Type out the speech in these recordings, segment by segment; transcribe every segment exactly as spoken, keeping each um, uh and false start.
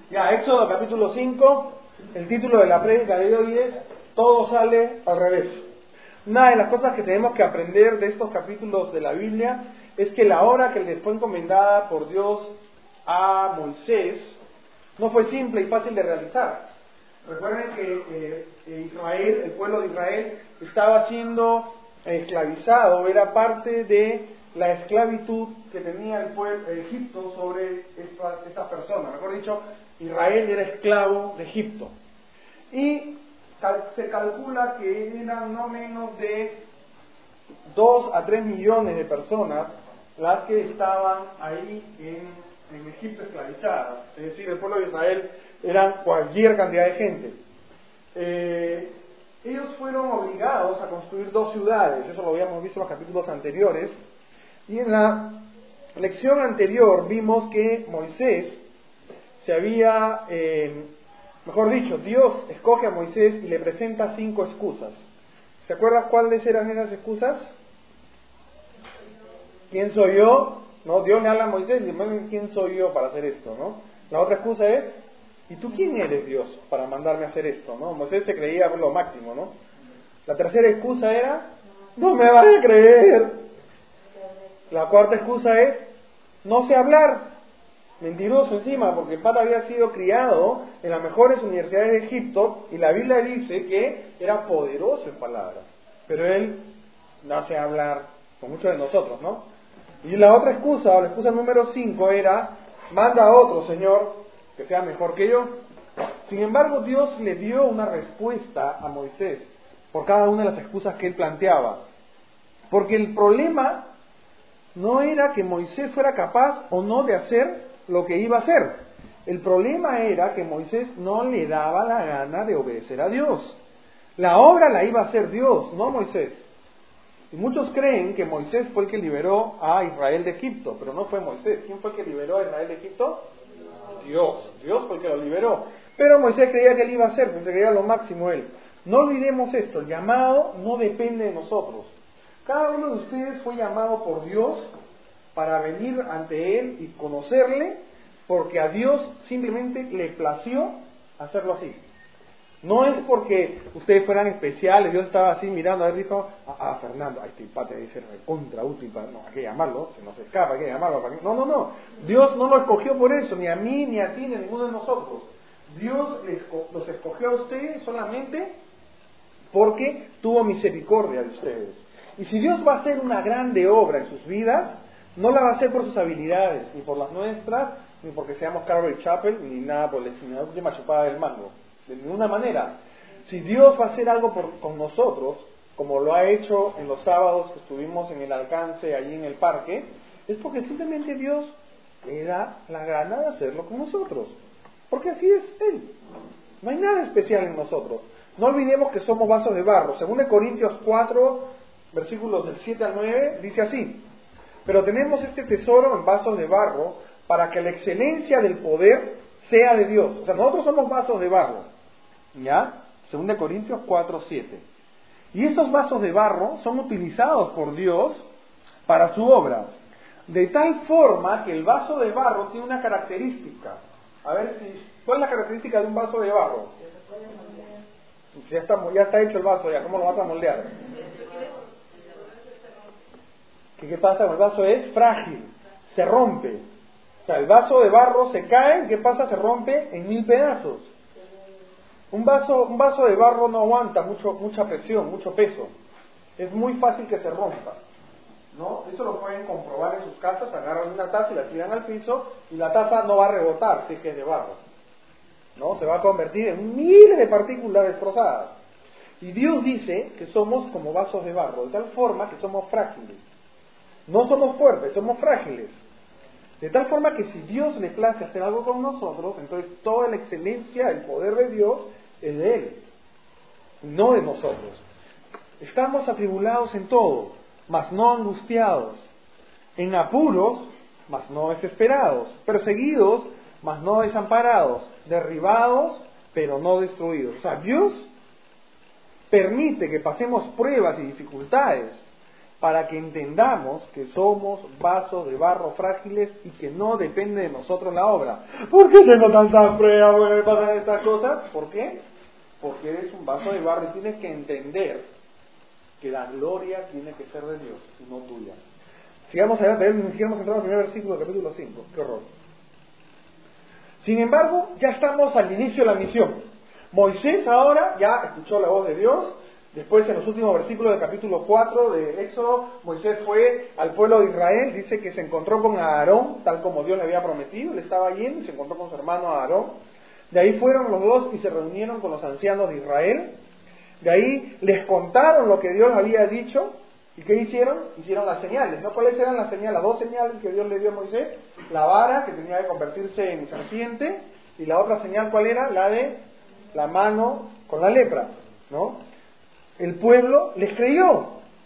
Ya, Éxodo capítulo cinco, el título de la prédica de hoy es Todo sale al revés. Una de las cosas que tenemos que aprender de estos capítulos de la Biblia es que la obra que les fue encomendada por Dios a Moisés no fue simple y fácil de realizar. Recuerden que eh, Israel, el pueblo de Israel, estaba siendo esclavizado, era parte de la esclavitud que tenía el pueblo de Egipto sobre estas esta personas. Mejor dicho, Israel era esclavo de Egipto. Y cal, se calcula que eran no menos de dos a tres millones de personas las que estaban ahí en, en Egipto esclavizadas. Es decir, el pueblo de Israel eran cualquier cantidad de gente. Eh, ellos fueron obligados a construir dos ciudades, eso lo habíamos visto en los capítulos anteriores, y en la lección anterior vimos que Moisés se había, eh, mejor dicho, Dios escoge a Moisés y le presenta cinco excusas. ¿Se acuerdan cuáles eran esas excusas? ¿Quién soy yo? ¿No? Dios le habla a Moisés y le dice, ¿quién soy yo para hacer esto? ¿No? La otra excusa es, ¿y tú quién eres, Dios, para mandarme a hacer esto? ¿No? Moisés se creía lo máximo, ¿no? La tercera excusa era, no me vas a creer. La cuarta excusa es, no sé hablar. Mentiroso encima, porque el pata había sido criado en las mejores universidades de Egipto y la Biblia dice que era poderoso en palabras, pero él no sé hablar, con muchos de nosotros, ¿no? Y la otra excusa, o la excusa número cinco era, manda a otro, Señor, que sea mejor que yo. Sin embargo, Dios le dio una respuesta a Moisés por cada una de las excusas que él planteaba, porque el problema no era que Moisés fuera capaz o no de hacer lo que iba a hacer. El problema era que Moisés no le daba la gana de obedecer a Dios. La obra la iba a hacer Dios, no Moisés. Y muchos creen que Moisés fue el que liberó a Israel de Egipto, pero no fue Moisés. ¿Quién fue el que liberó a Israel de Egipto? Dios. Dios fue el que lo liberó. Pero Moisés creía que él iba a hacer, porque creía lo máximo él. No olvidemos esto, el llamado no depende de nosotros. Cada uno de ustedes fue llamado por Dios para venir ante Él y conocerle, porque a Dios simplemente le plació hacerlo así. No es porque ustedes fueran especiales, Dios estaba así mirando, a ver, dijo, ah, ah Fernando, este pate debe ser contra útil, para... no, hay que llamarlo, se nos escapa, hay que llamarlo. Para... No, no, no, Dios no lo escogió por eso, ni a mí, ni a ti, ni a ninguno de nosotros. Dios les, los escogió a ustedes solamente porque tuvo misericordia de ustedes. Y si Dios va a hacer una grande obra en sus vidas, no la va a hacer por sus habilidades, ni por las nuestras, ni porque seamos Calvary Chapel, ni nada por la última chupada del mango. De ninguna manera. Si Dios va a hacer algo por, con nosotros, como lo ha hecho en los sábados que estuvimos en el alcance, allí en el parque, es porque simplemente Dios le da la gana de hacerlo con nosotros. Porque así es Él. No hay nada especial en nosotros. No olvidemos que somos vasos de barro. Según Corintios cuatro, versículos del siete al nueve, dice así: pero tenemos este tesoro en vasos de barro para que la excelencia del poder sea de Dios. O sea, nosotros somos vasos de barro. ¿Ya? Según Corintios cuatro, siete. Y estos vasos de barro son utilizados por Dios para su obra. De tal forma que el vaso de barro tiene una característica. A ver, si ¿cuál es la característica de un vaso de barro? Ya está, ya está hecho el vaso, ya, ¿cómo lo vas a moldear? ¿Qué, ¿Qué pasa? El vaso es frágil, se rompe. O sea, el vaso de barro se cae, ¿qué pasa? Se rompe en mil pedazos. Un vaso, un vaso de barro no aguanta mucho, mucha presión, mucho peso. Es muy fácil que se rompa, ¿no? Eso lo pueden comprobar en sus casas. Agarran una taza y la tiran al piso y la taza no va a rebotar si es que es de barro, ¿no? Se va a convertir en miles de partículas destrozadas. Y Dios dice que somos como vasos de barro, de tal forma que somos frágiles. No somos fuertes, somos frágiles. De tal forma que si Dios le place hacer algo con nosotros, entonces toda la excelencia, el poder de Dios es de Él, no de nosotros. Estamos atribulados en todo, mas no angustiados, en apuros, mas no desesperados, perseguidos, mas no desamparados, derribados, pero no destruidos. O sea, Dios permite que pasemos pruebas y dificultades, para que entendamos que somos vasos de barro frágiles y que no depende de nosotros la obra. ¿Por qué tengo tantas pruebas? ¿Por qué me pasan estas cosas? ¿Por qué? Porque eres un vaso de barro y tienes que entender que la gloria tiene que ser de Dios y no tuya. Sigamos adelante, ni siquiera hemos entrado en el primer versículo del capítulo cinco. ¡Qué horror! Sin embargo, ya estamos al inicio de la misión. Moisés ahora ya escuchó la voz de Dios. Después, en los últimos versículos del capítulo cuatro de Éxodo, Moisés fue al pueblo de Israel. Dice que se encontró con Aarón, tal como Dios le había prometido. Él estaba yendo y se encontró con su hermano Aarón. De ahí fueron los dos y se reunieron con los ancianos de Israel. De ahí les contaron lo que Dios había dicho. ¿Y qué hicieron? Hicieron las señales, ¿no? ¿Cuáles eran las señales? Las dos señales que Dios le dio a Moisés. La vara, que tenía que convertirse en serpiente. Y la otra señal, ¿cuál era? La de la mano con la lepra, ¿no? El pueblo les creyó.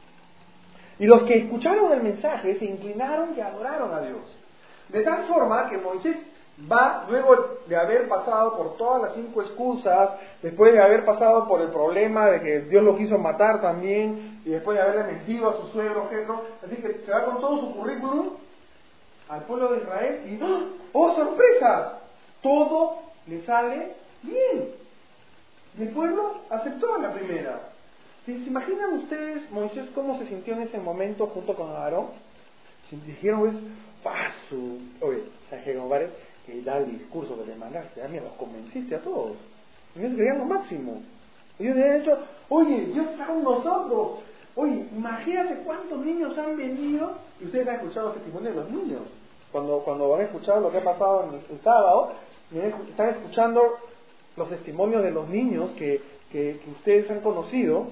Y los que escucharon el mensaje se inclinaron y adoraron a Dios. De tal forma que Moisés va, luego de haber pasado por todas las cinco excusas, después de haber pasado por el problema de que Dios lo quiso matar también, y después de haberle mentido a su suegro Jetro, así que se va con todo su currículum al pueblo de Israel y ¡oh, sorpresa! Todo le sale bien. Y el pueblo aceptó a la primera. ¿Se imaginan ustedes Moisés cómo se sintió en ese momento junto con Aarón? Si dijeron, pues, paso, oye, ¿sabes qué, compadre? Que da el discurso que te mandaste, a mí los convenciste a todos. Ellos querían lo máximo. Ellos habían dicho, oye, Dios está con nosotros. Oye, imagínate cuántos niños han venido. Y ustedes han escuchado los testimonios de los niños. Cuando, cuando han escuchado lo que ha pasado en el, el sábado, están escuchando los testimonios de los niños que, que, que ustedes han conocido.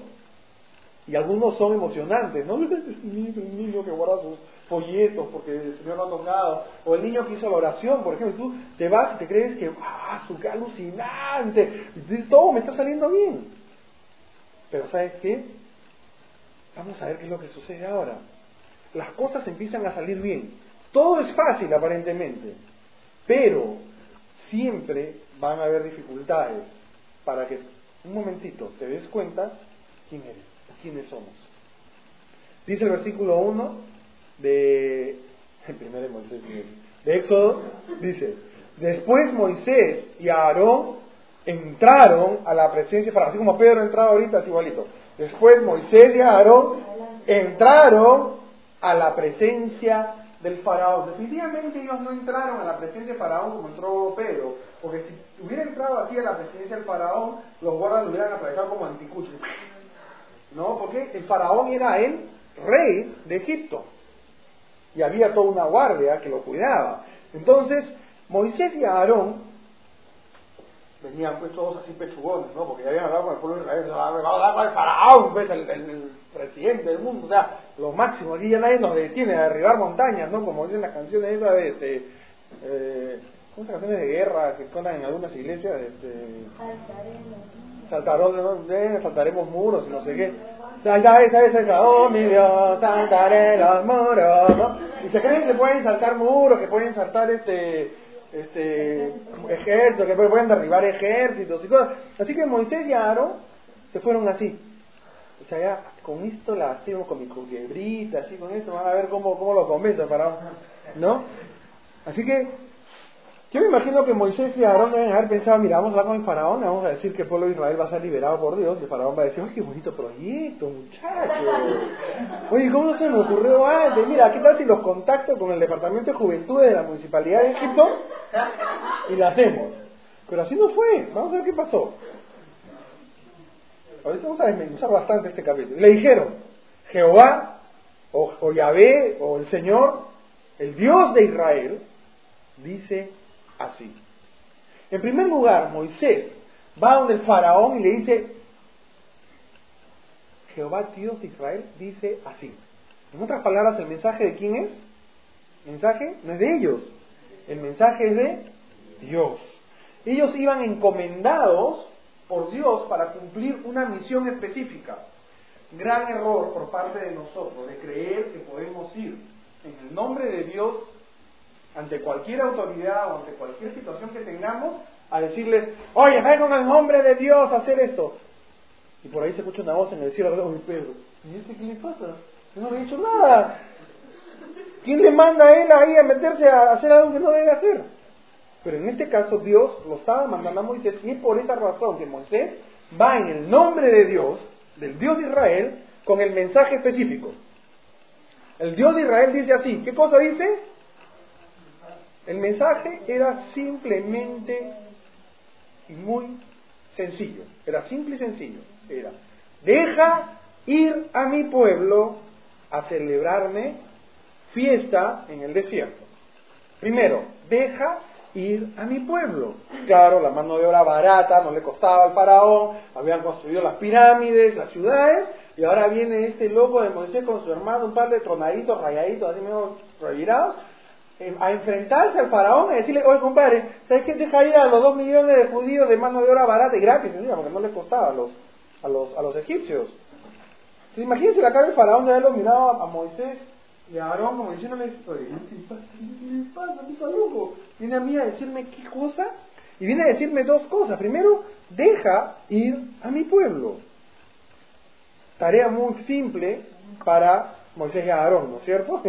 Y algunos son emocionantes, ¿no? El niño que guarda sus folletos porque el Señor lo ha tocado, o el niño que hizo la oración, por ejemplo, y tú te vas y te crees que, ¡ah, su qué alucinante! Y todo me está saliendo bien. Pero ¿sabes qué? Vamos a ver qué es lo que sucede ahora. Las cosas empiezan a salir bien. Todo es fácil aparentemente, pero siempre van a haber dificultades para que, un momentito, te des cuenta quién eres. ¿Quiénes somos? Dice el versículo uno de el primer de Moisés de Éxodo, dice: después Moisés y Aarón entraron a la presencia de Faraón, así como Pedro entraba ahorita, es igualito. Después Moisés y Aarón entraron a la presencia del Faraón. Definitivamente ellos no entraron a la presencia de Faraón como entró Pedro, porque si hubiera entrado así a la presencia del Faraón, los guardas lo hubieran atravesado como anticucho. No, porque el Faraón era el rey de Egipto y había toda una guardia que lo cuidaba. Entonces Moisés y Aarón venían pues todos así pechugones, ¿no? Porque ya habían hablado con el pueblo de Israel, va a hablar con el Faraón, pues, el, el, el presidente del mundo, o sea, lo máximo. Aquí ya nadie nos detiene a derribar montañas, ¿no? Como dicen las canciones esas de este, eh, ¿cómo son canciones de guerra que cantan en algunas iglesias? Este, Saltaremos, ¿no? saltaremos muros y no sé qué. Oh mi Dios, saltaré los muros, ¿no? Y se creen que pueden saltar muros, que pueden saltar este, este ejércitos, que pueden derribar ejércitos y cosas. Así que Moisés y Aarón se fueron así. O sea, ya con esto la hacemos con mi culebbrita, así con esto, van a ver cómo, cómo lo convenzo para, ¿no? Así que yo me imagino que Moisés y Aarón deben haber pensado, mira, vamos a hablar con el Faraón, vamos a decir que el pueblo de Israel va a ser liberado por Dios, y el Faraón va a decir, ¡ay, qué bonito proyecto, muchachos! Oye, ¿cómo no se me ocurrió antes? Mira, ¿qué tal si los contacto con el Departamento de Juventud de la Municipalidad de Egipto? Y lo hacemos. Pero así no fue, vamos a ver qué pasó. Ahorita vamos a desmenuzar bastante este capítulo. Y le dijeron, Jehová, o, o Yahvé, o el Señor, el Dios de Israel, dice así. En primer lugar, Moisés va donde el Faraón y le dice, Jehová Dios de Israel dice así. En otras palabras, ¿el mensaje de quién es? El mensaje no es de ellos, el mensaje es de Dios. Ellos iban encomendados por Dios para cumplir una misión específica. Gran error por parte de nosotros de creer que podemos ir en el nombre de Dios ante cualquier autoridad o ante cualquier situación que tengamos, a decirles, oye, vengo en el nombre de Dios a hacer esto. Y por ahí se escucha una voz en el cielo, oye, Pedro, ¿y este qué le pasa? Yo no le he dicho nada. ¿Quién le manda a él ahí a meterse a hacer algo que no debe hacer? Pero en este caso Dios lo estaba mandando a Moisés, y es por esa razón que Moisés va en el nombre de Dios, del Dios de Israel, con el mensaje específico. El Dios de Israel dice así, ¿qué cosa dice? El mensaje era simplemente y muy sencillo, era simple y sencillo, era, deja ir a mi pueblo a celebrarme fiesta en el desierto. Primero, deja ir a mi pueblo. Claro, la mano de obra barata, no le costaba al faraón, habían construido las pirámides, las ciudades, y ahora viene este loco de Moisés con su hermano, un par de tronaditos, rayaditos, así medio revirados, a enfrentarse al faraón y decirle, oye compadre, ¿sabes qué? Deja ir a los dos millones de judíos de mano de obra barata y gratis, ¿sí? Porque no les costaba a los, a los, a los egipcios. Entonces, imagínense la cara del faraón de haberlo mirado a, a Moisés y a Aarón como diciéndole, oye, ¿qué pasa? ¿Qué pasa? ¿Qué está loco? Viene a mí a decirme qué cosa, y viene a decirme dos cosas. Primero, deja ir a mi pueblo. Tarea muy simple para Moisés y Aarón, ¿no es cierto?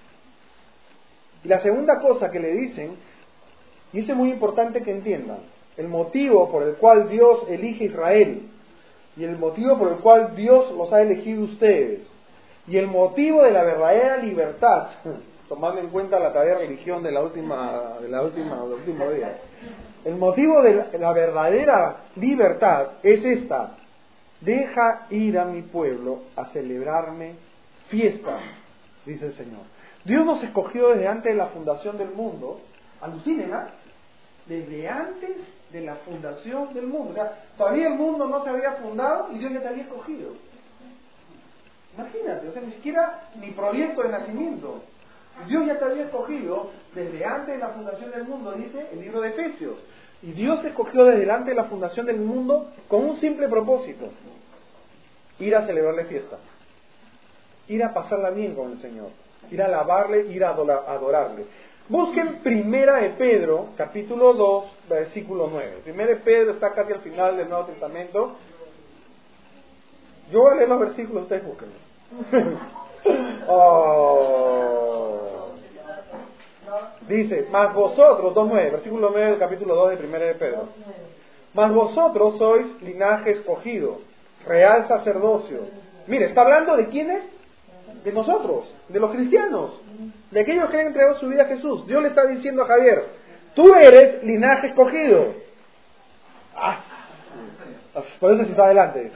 Y la segunda cosa que le dicen, y eso es muy importante que entiendan, el motivo por el cual Dios elige a Israel, y el motivo por el cual Dios los ha elegido a ustedes, y el motivo de la verdadera libertad, tomando en cuenta la tarea de religión de la última, de la última, del último día, el motivo de la, la verdadera libertad es esta: deja ir a mi pueblo a celebrarme fiesta, dice el Señor. Dios nos escogió desde antes de la fundación del mundo. Alucinen, ¿ah? Desde antes de la fundación del mundo. O sea, todavía el mundo no se había fundado y Dios ya te había escogido. Imagínate, o sea, ni siquiera mi proyecto de nacimiento. Dios ya te había escogido desde antes de la fundación del mundo, dice el libro de Efesios. Y Dios te escogió desde antes de la fundación del mundo con un simple propósito: ir a celebrarle fiesta, ir a pasarla bien con el Señor, ir a alabarle, ir a adorarle. Busquen Primera de Pedro, capítulo dos, versículo nueve. Primera de Pedro está casi al final del Nuevo Testamento. Yo voy a leer los versículos, ustedes búsquenlos. oh. Dice, mas vosotros, dos nueve, versículo nueve del capítulo dos de Primera de Pedro. Mas vosotros sois linaje escogido, real sacerdocio. Mire, está hablando de quiénes, de nosotros, de los cristianos, de aquellos que han entregado su vida a Jesús. Dios le está diciendo a Javier, tú eres linaje escogido. Ah, por eso se está adelante.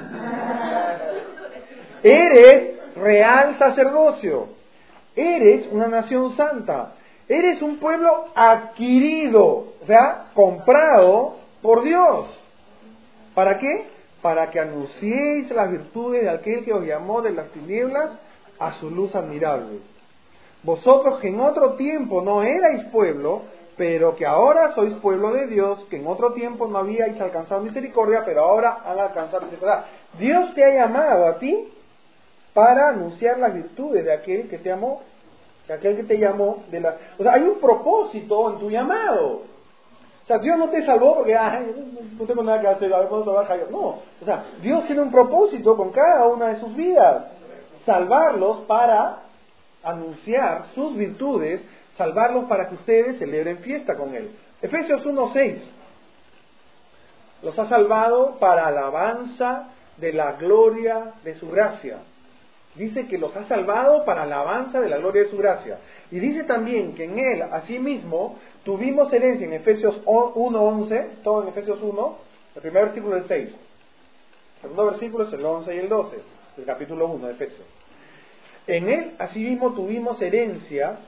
Eres real sacerdocio. Eres una nación santa. Eres un pueblo adquirido, o sea, comprado por Dios. ¿Para qué? Para que anunciéis las virtudes de aquel que os llamó de las tinieblas a su luz admirable. Vosotros que en otro tiempo no erais pueblo, pero que ahora sois pueblo de Dios, que en otro tiempo no habíais alcanzado misericordia, pero ahora han alcanzado misericordia. Dios te ha llamado a ti para anunciar las virtudes de aquel que te amó, de aquel que te llamó de la... O sea, hay un propósito en tu llamado. O sea, Dios no te salvó porque, ay, no tengo nada que hacer, a ver cuándo trabaja yo. No, o sea, Dios tiene un propósito con cada una de sus vidas. Salvarlos para anunciar sus virtudes, salvarlos para que ustedes celebren fiesta con Él. Efesios uno seis. Los ha salvado para alabanza de la gloria de su gracia. Dice que los ha salvado para alabanza de la gloria de su gracia. Y dice también que en Él, asimismo, tuvimos herencia en Efesios uno once, todo en Efesios uno, el primer versículo del seis. El segundo versículo es el once y el doce, del capítulo uno de Efesios. En Él, asimismo, tuvimos herencia,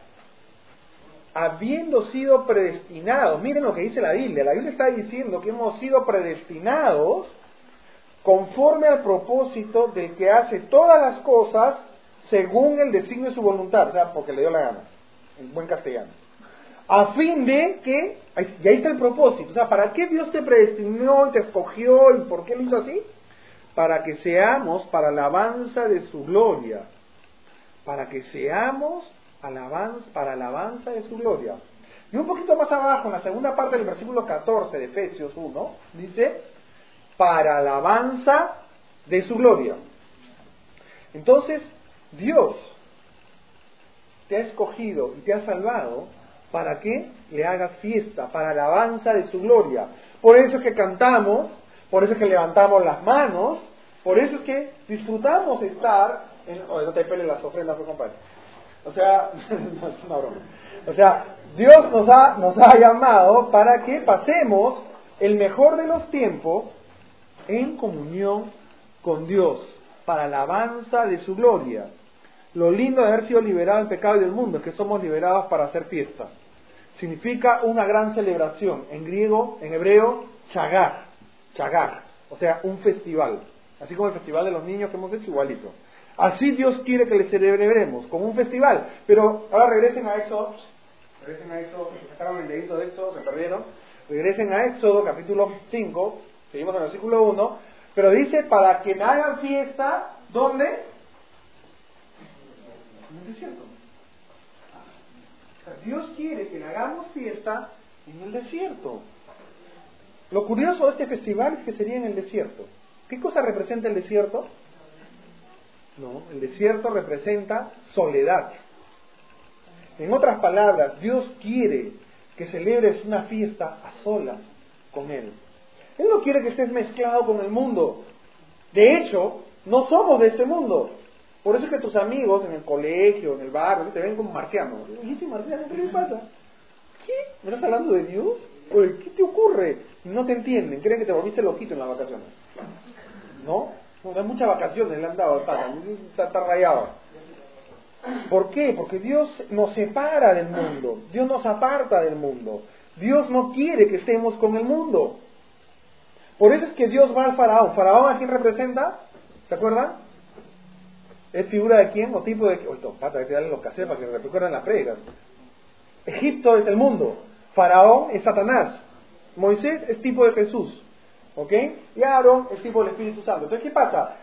habiendo sido predestinados. Miren lo que dice la Biblia. La Biblia está diciendo que hemos sido predestinados conforme al propósito del que hace todas las cosas según el designio de su voluntad, o sea, porque le dio la gana, en buen castellano, a fin de que, y ahí está el propósito, o sea, ¿para qué Dios te predestinó y te escogió y por qué lo hizo así? Para que seamos para alabanza de su gloria, para que seamos alabanza, para alabanza de su gloria. Y un poquito más abajo, en la segunda parte del versículo catorce de Efesios uno, dice, para alabanza de su gloria. Entonces, Dios te ha escogido y te ha salvado para que le hagas fiesta, para alabanza de su gloria. Por eso es que cantamos, por eso es que levantamos las manos, por eso es que disfrutamos estar en... Oye, no te peles las ofrendas, pues, compadre. O sea, no, es una broma. O sea, Dios nos ha, nos ha llamado para que pasemos el mejor de los tiempos en comunión con Dios, para alabanza de su gloria. Lo lindo de haber sido liberado del pecado y del mundo es que somos liberados para hacer fiesta. Significa una gran celebración. En griego, en hebreo, chagar, chagar, o sea, un festival. Así como el festival de los niños que hemos hecho, igualito. Así Dios quiere que le celebremos, como un festival. Pero ahora regresen a Éxodo, regresen a Éxodo, se sacaron el dedito de Éxodo, se perdieron. Regresen a Éxodo, capítulo cinco, seguimos en el versículo uno, pero dice, para que me hagan fiesta, ¿dónde? En el desierto. O sea, Dios quiere que le hagamos fiesta en el desierto. Lo curioso de este festival es que sería en el desierto. ¿Qué cosa representa el desierto? No, el desierto representa soledad. En otras palabras, Dios quiere que celebres una fiesta a solas con Él. Él no quiere que estés mezclado con el mundo. De hecho, no somos de este mundo. Por eso es que tus amigos en el colegio, en el barrio, te ven como marcianos. ¿Y ese marciano qué le pasa? ¿Qué? ¿Me estás hablando de Dios? Oye, ¿qué te ocurre? No te entienden, creen que te volviste loquito en las vacaciones. ¿No? No, hay muchas vacaciones le han dado al pata, está, está rayado. ¿Por qué? Porque Dios nos separa del mundo, Dios nos aparta del mundo. Dios no quiere que estemos con el mundo. Por eso es que Dios va al faraón. ¿Faraón a quién representa? ¿Se acuerdan? ¿Es figura de quién o tipo de quién? Oye, pata, hay que darle los caseros para que recuerden las pregas. Egipto es el mundo, Faraón es Satanás, Moisés es tipo de Jesús, ¿ok? Y Aarón es tipo del Espíritu Santo. Entonces, ¿qué pasa?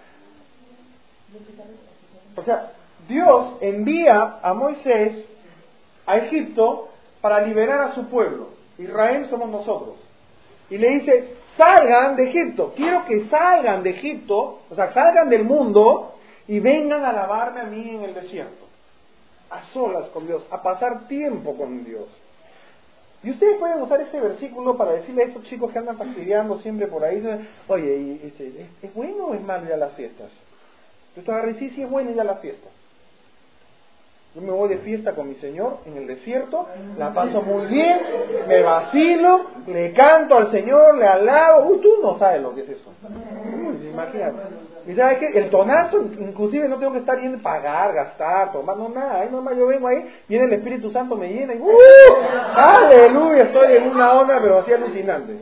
O sea, Dios envía a Moisés a Egipto para liberar a su pueblo. Israel somos nosotros. Y le dice, salgan de Egipto, quiero que salgan de Egipto, o sea, salgan del mundo y vengan a alabarme a mí en el desierto. A solas con Dios, a pasar tiempo con Dios. Y ustedes pueden usar este versículo para decirle a esos chicos que andan fastidiando siempre por ahí, oye, ¿y, este, ¿es, ¿es bueno o es malo ir a las fiestas? Yo te agarré, sí, sí es bueno ir a las fiestas. Yo me voy de fiesta con mi Señor en el desierto, la paso muy bien, me vacilo, le canto al Señor, le alabo. Uy, tú no sabes lo que es eso. Uy, imagínate. Y sabes que el tonazo, inclusive no tengo que estar yendo a pagar, gastar, tomar, no nada. Ahí nomás yo vengo ahí, viene el Espíritu Santo, me llena y ¡uh! ¡Aleluya! Estoy en una onda, pero así alucinante.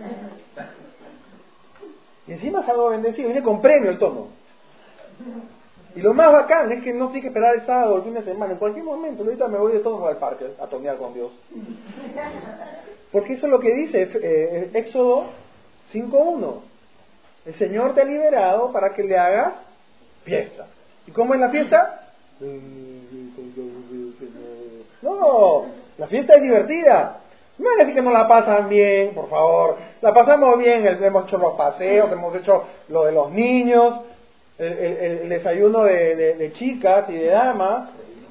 Y encima salgo bendecido, viene con premio el tono. Y lo más bacán es que no tienes que esperar el sábado o el fin de semana, en cualquier momento. Ahorita me voy de todos al parque a tonear con Dios. Porque eso es lo que dice eh, Éxodo cinco uno. El Señor te ha liberado para que le hagas fiesta. ¿Y cómo es la fiesta? No, la fiesta es divertida. No es decir que no la pasan bien, por favor. La pasamos bien, hemos hecho los paseos, hemos hecho lo de los niños, el, el, el desayuno de, de, de chicas y de damas,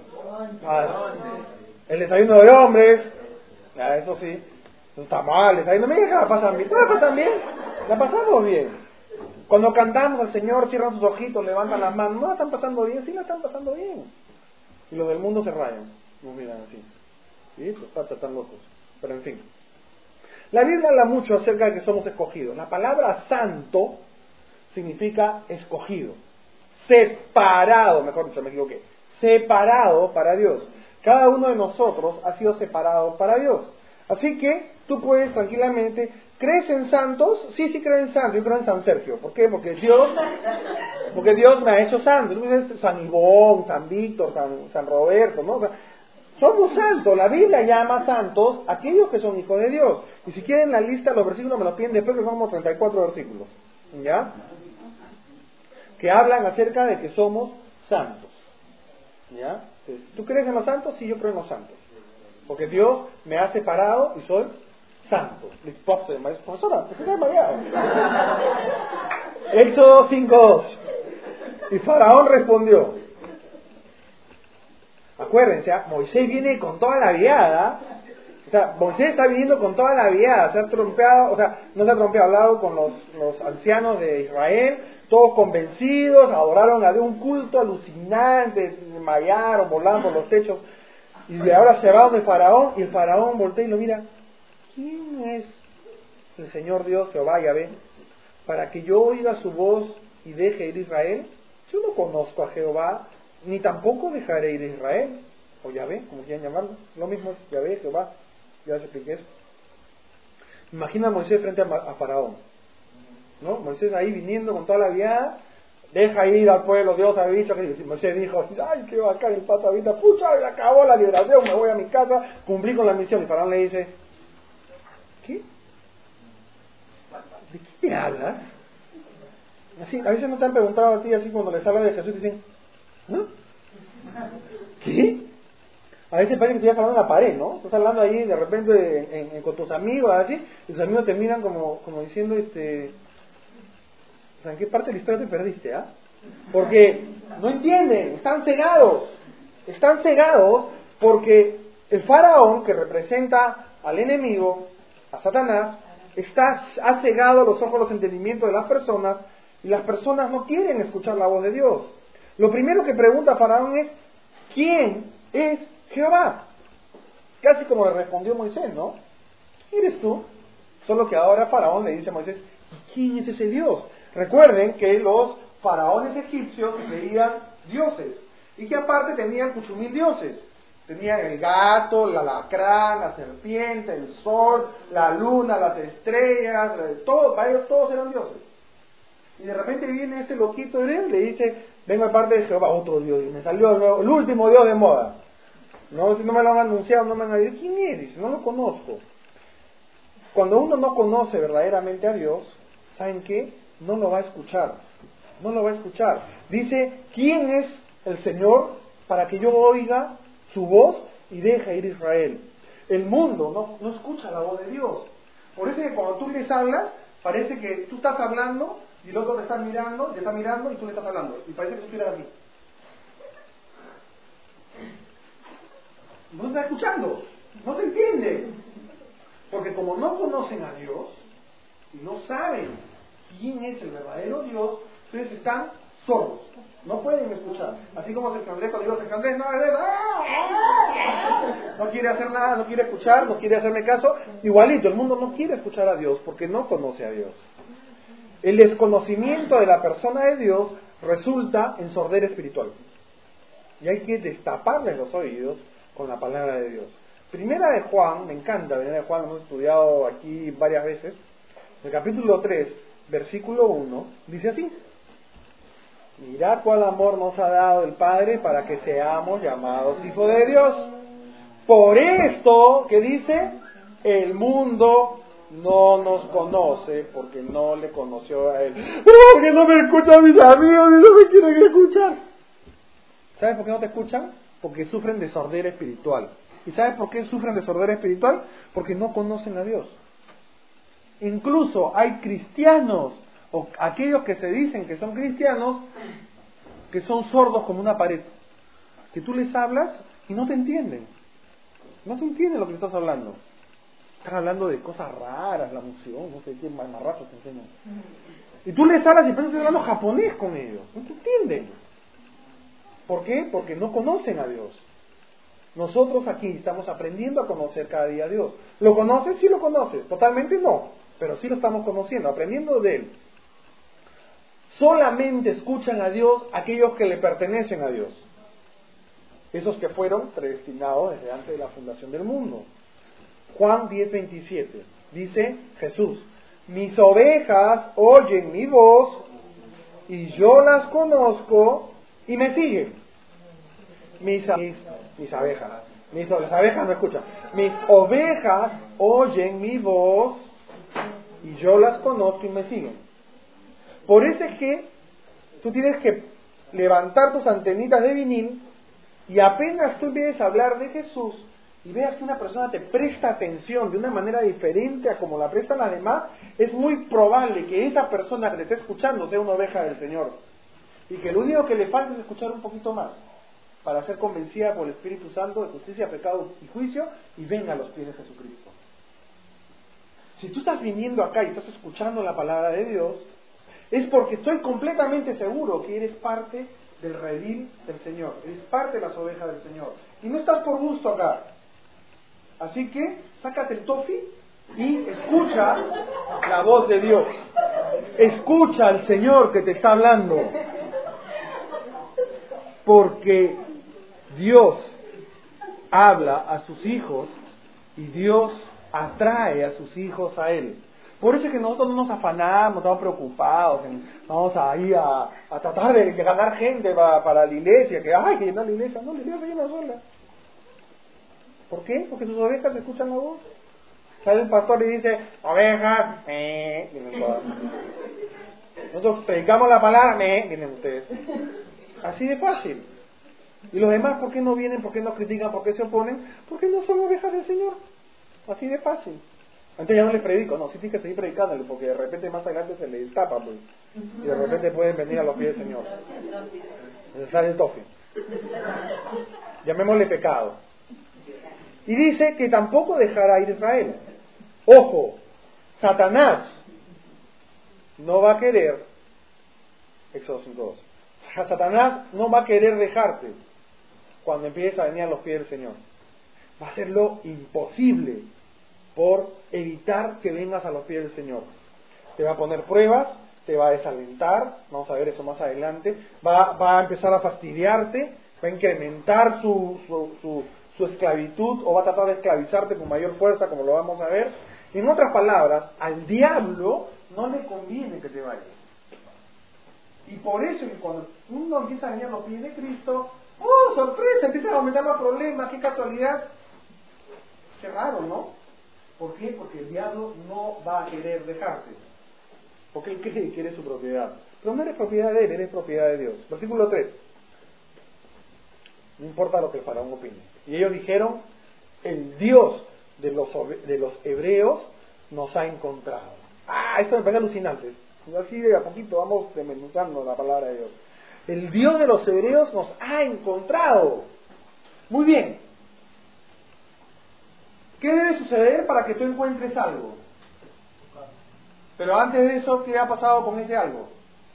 el desayuno de hombres, ah, eso sí, los tamales, ahí no me digas que la pasan bien, ¿la pasan bien? La pasamos bien. Cuando cantamos al Señor, cierran sus ojitos, levantan las manos, no la están pasando bien, sí la están pasando bien. Y los del mundo se rayan, nos miran así. ¿Sí? Los patas están locos. Pero en fin. La Biblia habla mucho acerca de que somos escogidos. La palabra santo significa escogido. Separado, mejor dicho, me equivoqué. Separado para Dios. Cada uno de nosotros ha sido separado para Dios. Así que tú puedes tranquilamente... ¿Crees en santos? Sí, sí creo en santos. Yo creo en San Sergio. ¿Por qué? Porque Dios, porque Dios me ha hecho santo. Entonces, San Ivón, San Víctor, San, San Roberto, ¿no? O sea, somos santos. La Biblia llama santos a aquellos que son hijos de Dios. Y si quieren la lista, los versículos me los piden después, que somos treinta y cuatro versículos. ¿Ya? Que hablan acerca de que somos santos. ¿Ya? Entonces, ¿tú crees en los santos? Sí, yo creo en los santos. Porque Dios me ha separado y soy santo. Profesora, ¿por qué estás mareado? Éxodo cinco dos. Y Faraón respondió: acuérdense, ¿eh? Moisés viene con toda la viada. O sea, Moisés está viniendo con toda la viada, se ha trompeado, o sea, no se ha trompeado, hablado con los, los ancianos de Israel, todos convencidos, adoraron a Dios, un culto alucinante, desmayaron, volaban por los techos, y de ahora se va donde el faraón, y el faraón voltea y lo mira, ¿quién es el Señor Dios, Jehová, Yahvé, para que yo oiga su voz y deje ir a Israel? Yo no conozco a Jehová, ni tampoco dejaré ir a Israel, o Yahvé, como quieran llamarlo, lo mismo es Yahvé, Jehová. Ya les expliqué eso. Imagina a Moisés frente a, a Faraón, ¿no? Moisés ahí viniendo con toda la viada, deja ir al pueblo, Dios había dicho que Moisés dijo, ay, qué bacán el pato ahorita, pucha, me acabó la liberación, me voy a mi casa, cumplí con la misión. Y Faraón le dice, ¿qué? ¿De qué te hablas? Así, a veces no te han preguntado a ti así cuando les hablas de Jesús y dicen, ¿no? ¿Qué? A veces parece que estás hablando en la pared, ¿no? Estás hablando ahí de repente en, en, con tus amigos, así, y tus amigos te miran como, como diciendo, este, o sea, ¿en qué parte de la historia te perdiste, ah? Porque no entienden, están cegados, están cegados porque el faraón, que representa al enemigo, a Satanás, está, ha cegado los ojos, los entendimientos de las personas, y las personas no quieren escuchar la voz de Dios. Lo primero que pregunta Faraón es, ¿quién es Jehová? Casi como le respondió Moisés, ¿no? ¿Quién eres tú? Solo que ahora Faraón le dice a Moisés, ¿y quién es ese Dios? Recuerden que los faraones egipcios creían dioses, y que aparte tenían cuchumil dioses. Tenían el gato, la alacrán, la serpiente, el sol, la luna, las estrellas, todo, para ellos todos eran dioses. Y de repente viene este loquito de él, le dice, vengo de parte de Jehová, otro Dios, y me salió el, nuevo, el último Dios de moda. No, no me lo han anunciado, no me han dicho, ¿quién es? Dice, no lo conozco. Cuando uno no conoce verdaderamente a Dios, ¿saben qué? No lo va a escuchar, no lo va a escuchar. Dice, ¿quién es el Señor para que yo oiga su voz y deje ir a Israel? El mundo no, no escucha la voz de Dios. Por eso es que cuando tú les hablas, parece que tú estás hablando y el otro te está mirando, te está mirando y tú le estás hablando. Y parece que tú estuvieras aquí. No está escuchando, no se entiende. Porque como no conocen a Dios y no saben quién es el verdadero Dios, entonces están sordos, no pueden escuchar. Así como se escandré cuando digo, se escandré, no, no quiere hacer nada, no quiere escuchar, no quiere hacerme caso. Igualito, el mundo no quiere escuchar a Dios porque no conoce a Dios. El desconocimiento de la persona de Dios resulta en sordera espiritual. Y hay que destaparles los oídos con la palabra de Dios. Primera de Juan, me encanta, Primera de Juan, lo hemos estudiado aquí varias veces. El capítulo tres, versículo uno, dice así: mirad cuál amor nos ha dado el Padre para que seamos llamados hijos de Dios. Por esto, ¿qué dice? El mundo no nos conoce porque no le conoció a Él. Porque no me escuchan mis amigos y no me quieren escuchar. ¿Sabes por qué no te escuchan? Porque sufren de sordera espiritual. ¿Y sabes por qué sufren de sordera espiritual? Porque no conocen a Dios. Incluso hay cristianos, o aquellos que se dicen que son cristianos, que son sordos como una pared. Que tú les hablas y no te entienden. No te entienden lo que estás hablando. Están hablando de cosas raras, la emoción, no sé qué mamarrazos te enseñan. Y tú les hablas y piensas que estás hablando japonés con ellos. No te entienden. ¿Por qué? Porque no conocen a Dios. Nosotros aquí estamos aprendiendo a conocer cada día a Dios. ¿Lo conoces? Sí lo conoces. Totalmente no. Pero sí lo estamos conociendo, aprendiendo de Él. Solamente escuchan a Dios aquellos que le pertenecen a Dios. Esos que fueron predestinados desde antes de la fundación del mundo. Juan diez veintisiete. Dice Jesús: mis ovejas oyen mi voz y yo las conozco y me siguen. Mis, mis, mis abejas. Mis, las abejas no escuchan. Mis ovejas oyen mi voz y yo las conozco y me siguen. Por eso es que tú tienes que levantar tus antenitas de vinil y apenas tú empieces a hablar de Jesús y veas que una persona te presta atención de una manera diferente a como la prestan las demás, es muy probable que esa persona que te esté escuchando sea una oveja del Señor y que lo único que le falta es escuchar un poquito más. para ser convencida por el Espíritu Santo de justicia, pecado y juicio, y venga a los pies de Jesucristo. Si tú estás viniendo acá y estás escuchando la palabra de Dios, es porque estoy completamente seguro que eres parte del redil del Señor, eres parte de las ovejas del Señor, y no estás por gusto acá. Así que sácate el tofi y escucha la voz de Dios, escucha al Señor que te está hablando, porque Dios habla a sus hijos y Dios atrae a sus hijos a Él. Por eso es que nosotros no nos afanamos, estamos preocupados, en, vamos ahí a, a tratar de, de ganar gente para, para la iglesia, que ay, que llenar la iglesia, no, la iglesia se llena sola. ¿Por qué? Porque sus ovejas escuchan la voz. Sale el pastor y dice, ovejas, eh, vienen todas. Nosotros predicamos la palabra, eh, vienen ustedes. Así de fácil. Y los demás, ¿por qué no vienen? ¿Por qué no critican? ¿Por qué se oponen? Porque no son ovejas del Señor. Así de fácil. Entonces ya no les predico, no, sí tienes que seguir predicándole, porque de repente más adelante se les tapa, pues. Y de repente pueden venir a los pies del Señor. Les sale el toque. Llamémosle pecado. Y dice que tampoco dejará ir Israel. Ojo, Satanás no va a querer, Éxodo cinco dos, Satanás no va a querer dejarte cuando empieces a venir a los pies del Señor. Va a hacer lo imposible por evitar que vengas a los pies del Señor. Te va a poner pruebas, te va a desalentar, vamos a ver eso más adelante, va, va a empezar a fastidiarte, va a incrementar su, su, su, su esclavitud, o va a tratar de esclavizarte con mayor fuerza, como lo vamos a ver. En otras palabras, al diablo no le conviene que te vayas. Y por eso que cuando uno empieza a venir a los pies de Cristo, ¡oh, sorpresa! Empiezan a aumentar los problemas, ¡qué casualidad! Qué raro, ¿no? ¿Por qué? Porque el diablo no va a querer dejarte. Porque él cree que eres su propiedad. Pero no eres propiedad de él, eres propiedad de Dios. Versículo tres. No importa lo que el faraón opine. Y ellos dijeron, el Dios de los, de los hebreos nos ha encontrado. Ah, esto me parece alucinante. Así de a poquito vamos desmenuzando la palabra de Dios. El Dios de los hebreos nos ha encontrado. Muy bien. ¿Qué debe suceder para que tú encuentres algo? Pero antes de eso, ¿qué ha pasado con ese algo?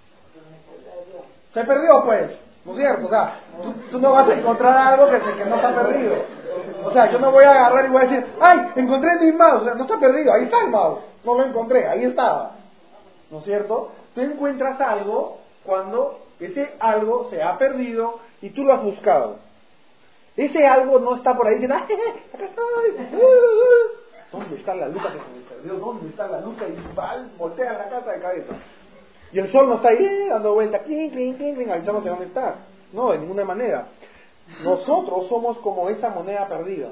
Se perdió, pues, ¿no es cierto? O sea, tú, tú no vas a encontrar algo que, que no está perdido. O sea, yo no voy a agarrar y voy a decir, ¡ay, encontré mi mouse! O sea, no está perdido, ahí está el mouse. No lo encontré, ahí estaba. ¿No es cierto? Tú encuentras algo cuando ese algo se ha perdido y tú lo has buscado. Ese algo no está por ahí diciendo, ¡ay, acá estoy! ¿Dónde está la lupa que se me perdió? ¿Dónde está la lupa? Y va, voltea la casa de cabeza. Y el sol no está ahí dando vuelta, clink, clink, clink, clink, avisándote dónde está. No, de ninguna manera. Nosotros somos como esa moneda perdida,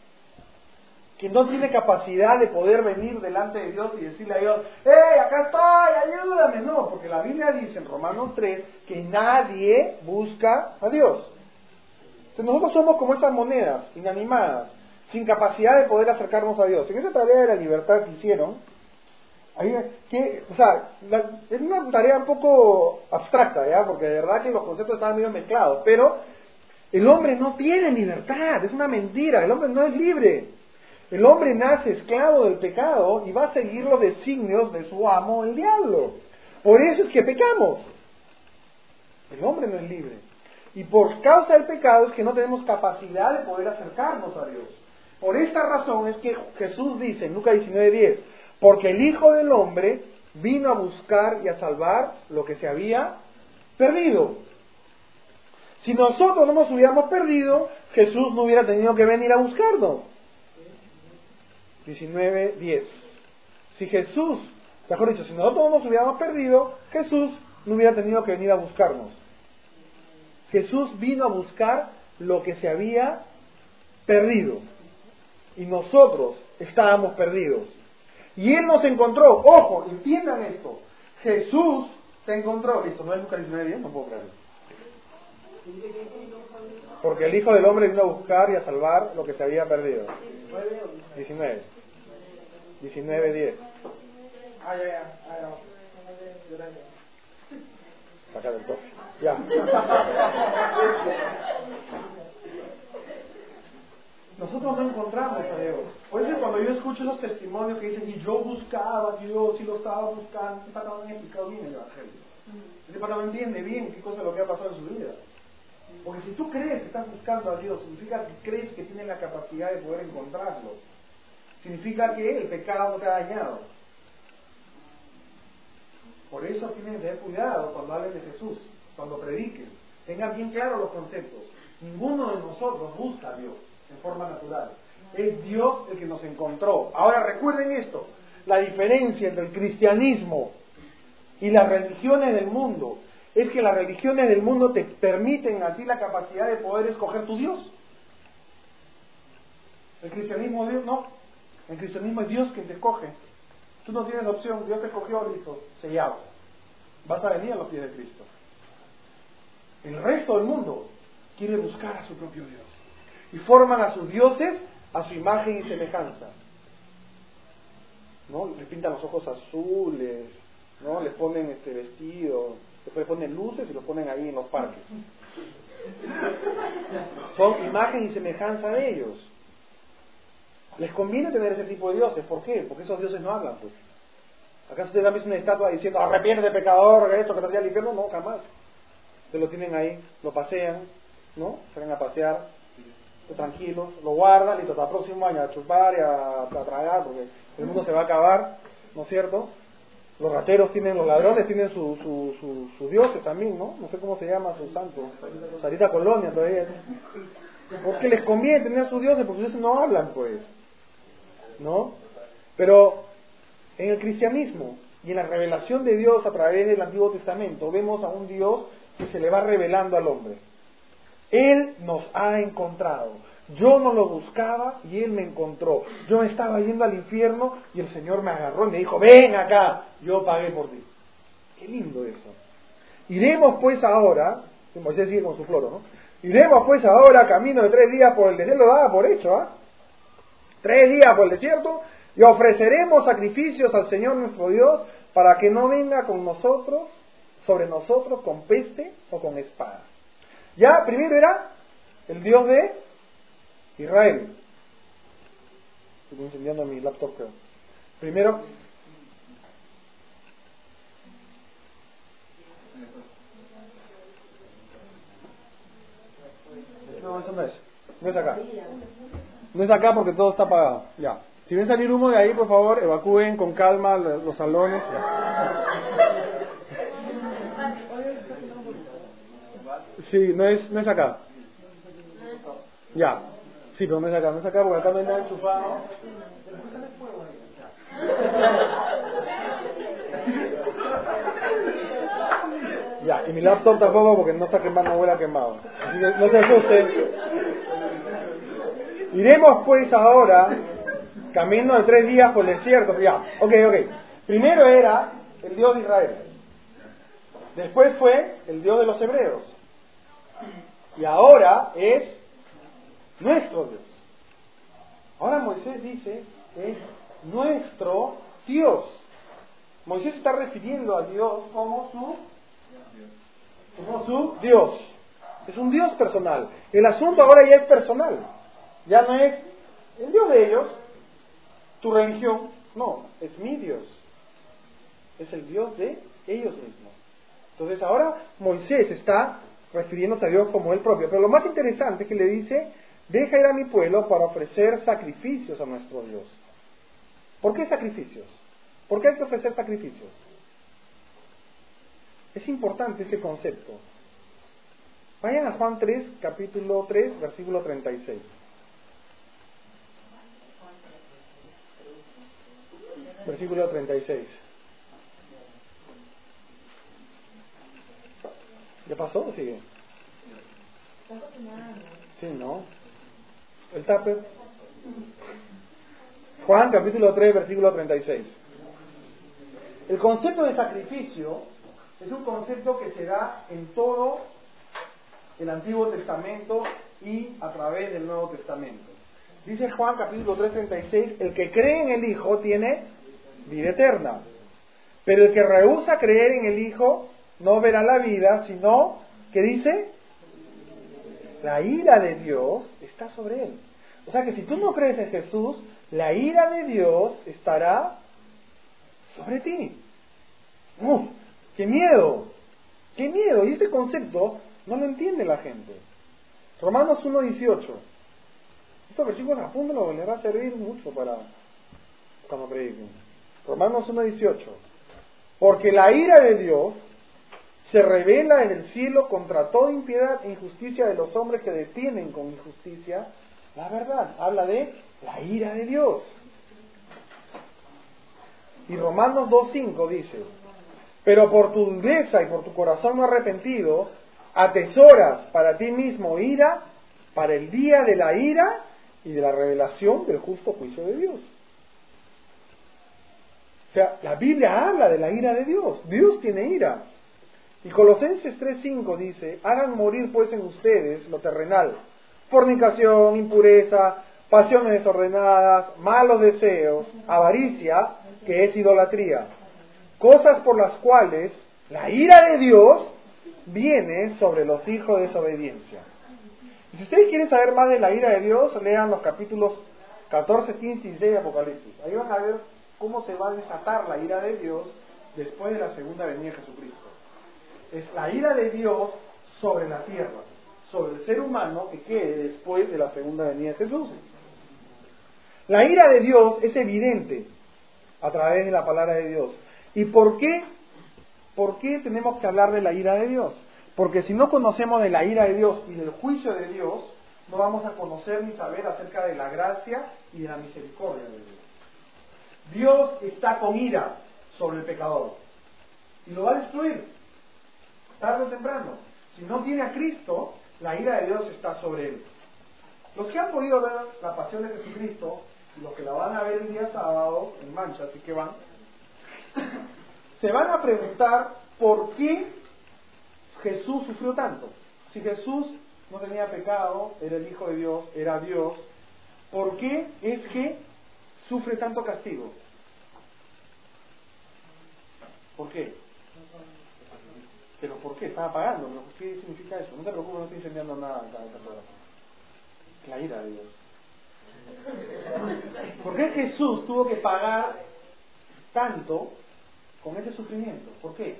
que no tiene capacidad de poder venir delante de Dios y decirle a Dios, ¡hey, acá estoy, ayúdame! No, porque la Biblia dice en Romanos tres que nadie busca a Dios. Entonces nosotros somos como esas monedas inanimadas, sin capacidad de poder acercarnos a Dios. En esa tarea de la libertad que hicieron, hay, que, o sea, la, es una tarea un poco abstracta, ¿ya? Porque de verdad que los conceptos están medio mezclados, pero el hombre no tiene libertad, es una mentira, el hombre no es libre. El hombre nace esclavo del pecado y va a seguir los designios de su amo, el diablo. Por eso es que pecamos. El hombre no es libre. Y por causa del pecado es que no tenemos capacidad de poder acercarnos a Dios. Por esta razón es que Jesús dice en Lucas diecinueve diez, porque el Hijo del Hombre vino a buscar y a salvar lo que se había perdido. Si nosotros no nos hubiéramos perdido, Jesús no hubiera tenido que venir a buscarnos. diecinueve diez. Si Jesús, mejor dicho, si nosotros no nos hubiéramos perdido, Jesús no hubiera tenido que venir a buscarnos. Jesús vino a buscar lo que se había perdido. Y nosotros estábamos perdidos. Y Él nos encontró. Ojo, entiendan esto. Jesús te encontró. Esto no es Lucas diecinueve diez, no puedo creerlo. Porque el Hijo del Hombre vino a buscar y a salvar lo que se había perdido. diecinueve. diecinueve diez. Ah, ya, ya. Ah, no. Saca del toque. Ya. nosotros no encontramos a Dios. Por eso cuando yo escucho esos testimonios que dicen, y yo buscaba a Dios, y lo estaba buscando, ese pata no ha explicado bien el Evangelio. Ese pata no entiende bien qué cosa es lo que ha pasado en su vida. Porque si tú crees que estás buscando a Dios, significa que crees que tienes la capacidad de poder encontrarlo. Significa que el pecado no te ha dañado. Por eso tienes que tener cuidado cuando hablen de Jesús, cuando prediquen. Tengan bien claros los conceptos. Ninguno de nosotros busca a Dios en forma natural. Es Dios el que nos encontró. Ahora recuerden esto, la diferencia entre el cristianismo y las religiones del mundo es que las religiones del mundo te permiten a ti la capacidad de poder escoger tu Dios. El cristianismo Dios no. El cristianismo es Dios quien te escoge. Tú no tienes opción, Dios te escogió, listo, sellado. Vas a venir a los pies de Cristo. El resto del mundo quiere buscar a su propio Dios. Y forman a sus dioses a su imagen y semejanza. ¿No? Les pintan los ojos azules, ¿no? Les ponen este vestido, después les ponen luces y los ponen ahí en los parques. Son imagen y semejanza de ellos. Les conviene tener ese tipo de dioses. ¿Por qué? Porque esos dioses no hablan, pues. ¿Acaso ustedes han visto una estatua diciendo, arrepiéntete pecador, esto, que te al infierno? No, jamás. Se lo tienen ahí, lo pasean, ¿no? Salen a pasear, tranquilos, lo guardan, listo, hasta el próximo año a chupar y a, a tragar, porque el mundo se va a acabar, ¿no es cierto? Los rateros tienen, los ladrones tienen sus su, su, su dioses también, ¿no? No sé cómo se llama su santo, Sarita Colonia todavía. Porque les conviene tener sus dioses, porque sus dioses no hablan, pues, ¿no? Pero en el cristianismo y en la revelación de Dios a través del Antiguo Testamento vemos a un Dios que se le va revelando al hombre. Él nos ha encontrado. Yo no lo buscaba y Él me encontró. Yo me estaba yendo al infierno y el Señor me agarró y me dijo, ven acá, yo pagué por ti. Qué lindo eso. Iremos pues ahora, Moisés sigue con su floro, ¿no? Iremos pues ahora camino de tres días por el desierto, lo daba por hecho, ¿ah? ¿eh? Tres días por el desierto y ofreceremos sacrificios al Señor nuestro Dios para que no venga con nosotros, sobre nosotros con peste o con espada. Ya, primero era el Dios de Israel. Estoy incendiando mi laptop, creo. Primero, no, eso no es. No es acá. No es acá porque todo está apagado. Ya. Si ven salir humo de ahí, por favor, evacúen con calma los, los salones. Ya. Sí, no es, no es acá. Ya. Sí, pero no es acá, no es acá porque acá no hay nada enchufado. Ya, y mi laptop tampoco porque no está quemando, no huele a quemado. Así que no se asusten. Iremos pues ahora, camino de tres días por el desierto. Ya, ok, ok. Primero era el Dios de Israel. Después fue el Dios de los hebreos. Y ahora es nuestro Dios. Ahora Moisés dice que es nuestro Dios. Moisés está refiriendo a Dios como su, como su Dios. Es un Dios personal. El asunto ahora ya es personal. Ya no es el Dios de ellos, tu religión. No, es mi Dios. Es el Dios de ellos mismos. Entonces ahora Moisés está refiriéndose a Dios como Él propio. Pero lo más interesante es que le dice, deja ir a mi pueblo para ofrecer sacrificios a nuestro Dios. ¿Por qué sacrificios? ¿Por qué hay que ofrecer sacrificios? Es importante este concepto. Vayan a Juan tres, capítulo tres, versículo treinta y seis. Versículo treinta y seis. ¿Ya pasó o sigue? Sí, ¿no? El tupper. Juan capítulo tres, versículo treinta y seis. El concepto de sacrificio es un concepto que se da en todo el Antiguo Testamento y a través del Nuevo Testamento. Dice Juan capítulo tres, treinta y seis, el que cree en el Hijo tiene vida eterna, pero el que rehúsa creer en el Hijo no verá la vida, sino, ¿qué dice? La ira de Dios está sobre él. O sea que si tú no crees en Jesús, la ira de Dios estará sobre ti. ¡Uf! ¡Qué miedo! ¡Qué miedo! Y este concepto no lo entiende la gente. Romanos uno dieciocho. Estos versículos apúntenlos, les va a servir mucho para cuando prediquen. Romanos uno dieciocho. Porque la ira de Dios se revela en el cielo contra toda impiedad e injusticia de los hombres que detienen con injusticia la verdad. Habla de la ira de Dios. Y Romanos dos cinco dice: pero por tu dureza y por tu corazón no arrepentido, atesoras para ti mismo ira para el día de la ira y de la revelación del justo juicio de Dios. O sea, la Biblia habla de la ira de Dios. Dios tiene ira. Y Colosenses tres cinco dice: hagan morir pues en ustedes lo terrenal, fornicación, impureza, pasiones desordenadas, malos deseos, avaricia, que es idolatría, cosas por las cuales la ira de Dios viene sobre los hijos de desobediencia. Y si ustedes quieren saber más de la ira de Dios, lean los capítulos catorce, quince y dieciséis de Apocalipsis. Ahí van a ver cómo se va a desatar la ira de Dios después de la segunda venida de Jesucristo. Es la ira de Dios sobre la tierra, sobre el ser humano que quede después de la segunda venida de Jesús. La ira de Dios es evidente a través de la palabra de Dios. ¿Y por qué? ¿Por qué tenemos que hablar de la ira de Dios? Porque si no conocemos de la ira de Dios y del juicio de Dios, no vamos a conocer ni saber acerca de la gracia y de la misericordia de Dios. Dios está con ira sobre el pecador y lo va a destruir tarde o temprano. Si no tiene a Cristo, la ira de Dios está sobre él. Los que han podido ver la pasión de Jesucristo, y los que la van a ver el día sábado en Mancha, así que van, se van a preguntar por qué Jesús sufrió tanto. Si Jesús no tenía pecado, era el Hijo de Dios, era Dios, ¿por qué es que sufre tanto castigo? ¿Por qué? ¿Pero por qué? Estaba pagando. ¿Pero qué significa eso? No te preocupes, no estoy incendiando nada acá. La ira de Dios. ¿Por qué Jesús tuvo que pagar tanto con ese sufrimiento? ¿Por qué?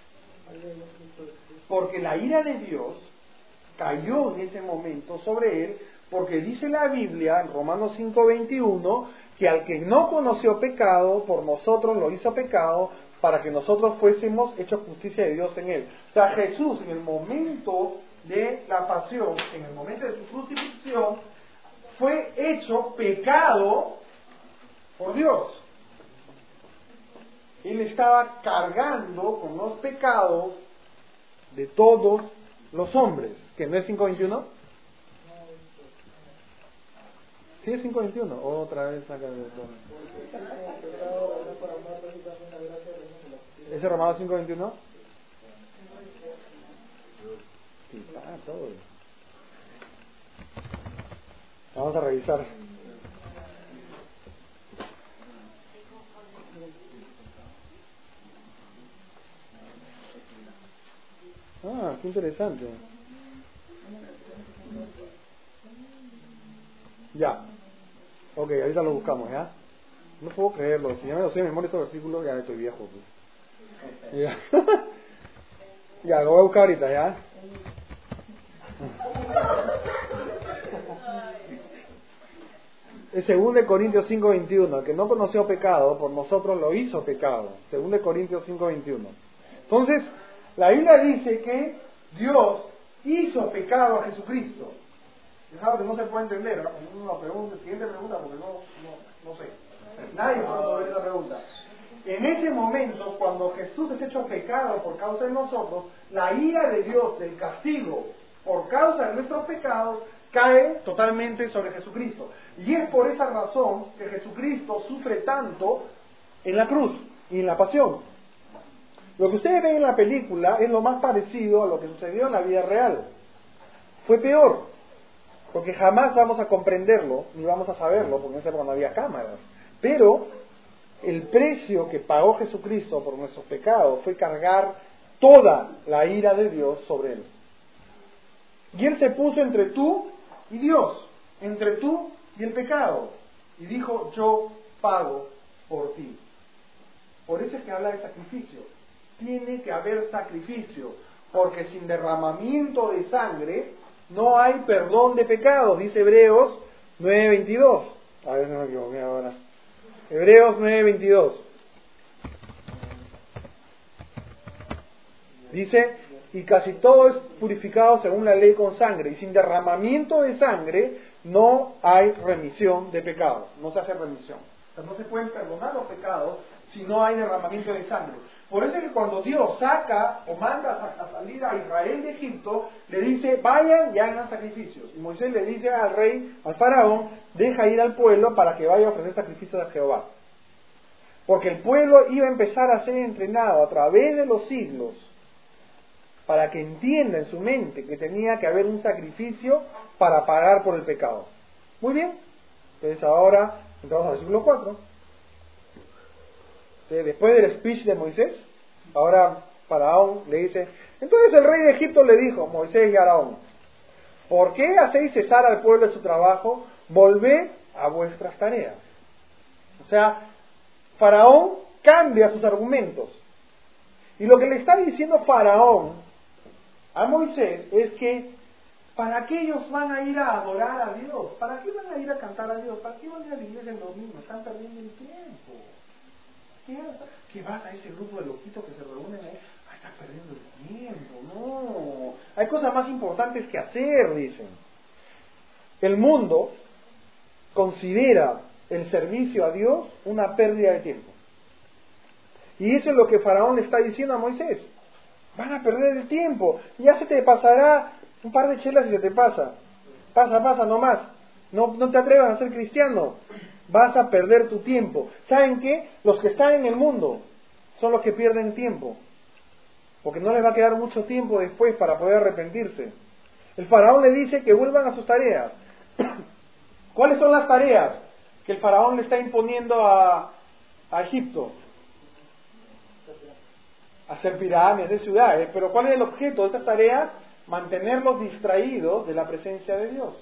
Porque la ira de Dios cayó en ese momento sobre él, porque dice la Biblia en Romanos cinco veintiuno que al que no conoció pecado, por nosotros lo hizo pecado, para que nosotros fuésemos hechos justicia de Dios en él. O sea, Jesús en el momento de la pasión, en el momento de su crucifixión, fue hecho pecado por Dios. Él estaba cargando con los pecados de todos los hombres. ¿Que no es cinco veintiuno? Sí, es cinco veintiuno. Otra vez acá. ¿Ese Romanos cinco veintiuno? Sí, está todo. Vamos a revisar. Ah, qué interesante. Ya. Ok, ahorita lo buscamos, ¿ya? No puedo creerlo. Si ya me lo sé de memoria estos versículos, ya estoy viejo. Pues. Ya. Ya, lo voy a buscar ahorita, ¿ya? Es segundo de Corintios cinco veintiuno. El que no conoció pecado, por nosotros lo hizo pecado. segundo de Corintios cinco veintiuno. Entonces, la Biblia dice que Dios hizo pecado a Jesucristo. Es algo que no se puede entender, ¿no? Una pregunta, siguiente pregunta, porque no, no, no sé. Nadie puede responder esa pregunta. En ese momento, cuando Jesús es hecho pecado por causa de nosotros, la ira de Dios, del castigo por causa de nuestros pecados, cae totalmente sobre Jesucristo. Y es por esa razón que Jesucristo sufre tanto en la cruz y en la pasión. Lo que ustedes ven en la película es lo más parecido a lo que sucedió en la vida real. Fue peor, porque jamás vamos a comprenderlo, ni vamos a saberlo, porque en esa época no había cámaras. Pero el precio que pagó Jesucristo por nuestros pecados fue cargar toda la ira de Dios sobre él. Y él se puso entre tú y Dios, entre tú y el pecado. Y dijo, yo pago por ti. Por eso es que habla de sacrificio. Tiene que haber sacrificio, porque sin derramamiento de sangre no hay perdón de pecados, dice Hebreos nueve veintidós. A ver si me equivoqué ahora. Hebreos nueve veintidós. Dice, y casi todo es purificado según la ley con sangre, y sin derramamiento de sangre no hay remisión de pecados, no se hace remisión. O sea, no se pueden perdonar los pecados si no hay derramamiento de sangre. Por eso es que cuando Dios saca o manda a salir a Israel de Egipto, le dice, vayan y hagan sacrificios. Y Moisés le dice al rey, al faraón, deja ir al pueblo para que vaya a ofrecer sacrificios a Jehová. Porque el pueblo iba a empezar a ser entrenado a través de los siglos, para que entienda en su mente que tenía que haber un sacrificio para pagar por el pecado. Muy bien, entonces ahora entramos al versículo cuatro. Después del speech de Moisés, ahora Faraón le dice, entonces el rey de Egipto le dijo, Moisés y Aarón, ¿por qué hacéis cesar al pueblo de su trabajo? Volved a vuestras tareas. O sea, Faraón cambia sus argumentos. Y lo que le está diciendo Faraón a Moisés es que ¿para qué ellos van a ir a adorar a Dios? ¿Para qué van a ir a cantar a Dios? ¿Para qué van a ir a la iglesia el domingo? Están perdiendo el tiempo. ¿Qué, ¿Qué vas a ese grupo de loquitos que se reúnen ahí? Ay, están perdiendo el tiempo. No, hay cosas más importantes que hacer, dicen. El mundo considera el servicio a Dios una pérdida de tiempo. Y eso es lo que Faraón le está diciendo a Moisés. Van a perder el tiempo. Ya se te pasará un par de chelas y se te pasa. Pasa, pasa, no más. No, no te atrevas a ser cristiano. Vas a perder tu tiempo. ¿Saben qué? Los que están en el mundo son los que pierden tiempo. Porque no les va a quedar mucho tiempo después para poder arrepentirse. El faraón le dice que vuelvan a sus tareas. ¿Cuáles son las tareas que el faraón le está imponiendo a, a Egipto? Hacer pirámides de ciudades. Pero ¿cuál es el objeto de estas tareas? Mantenerlos distraídos de la presencia de Dios.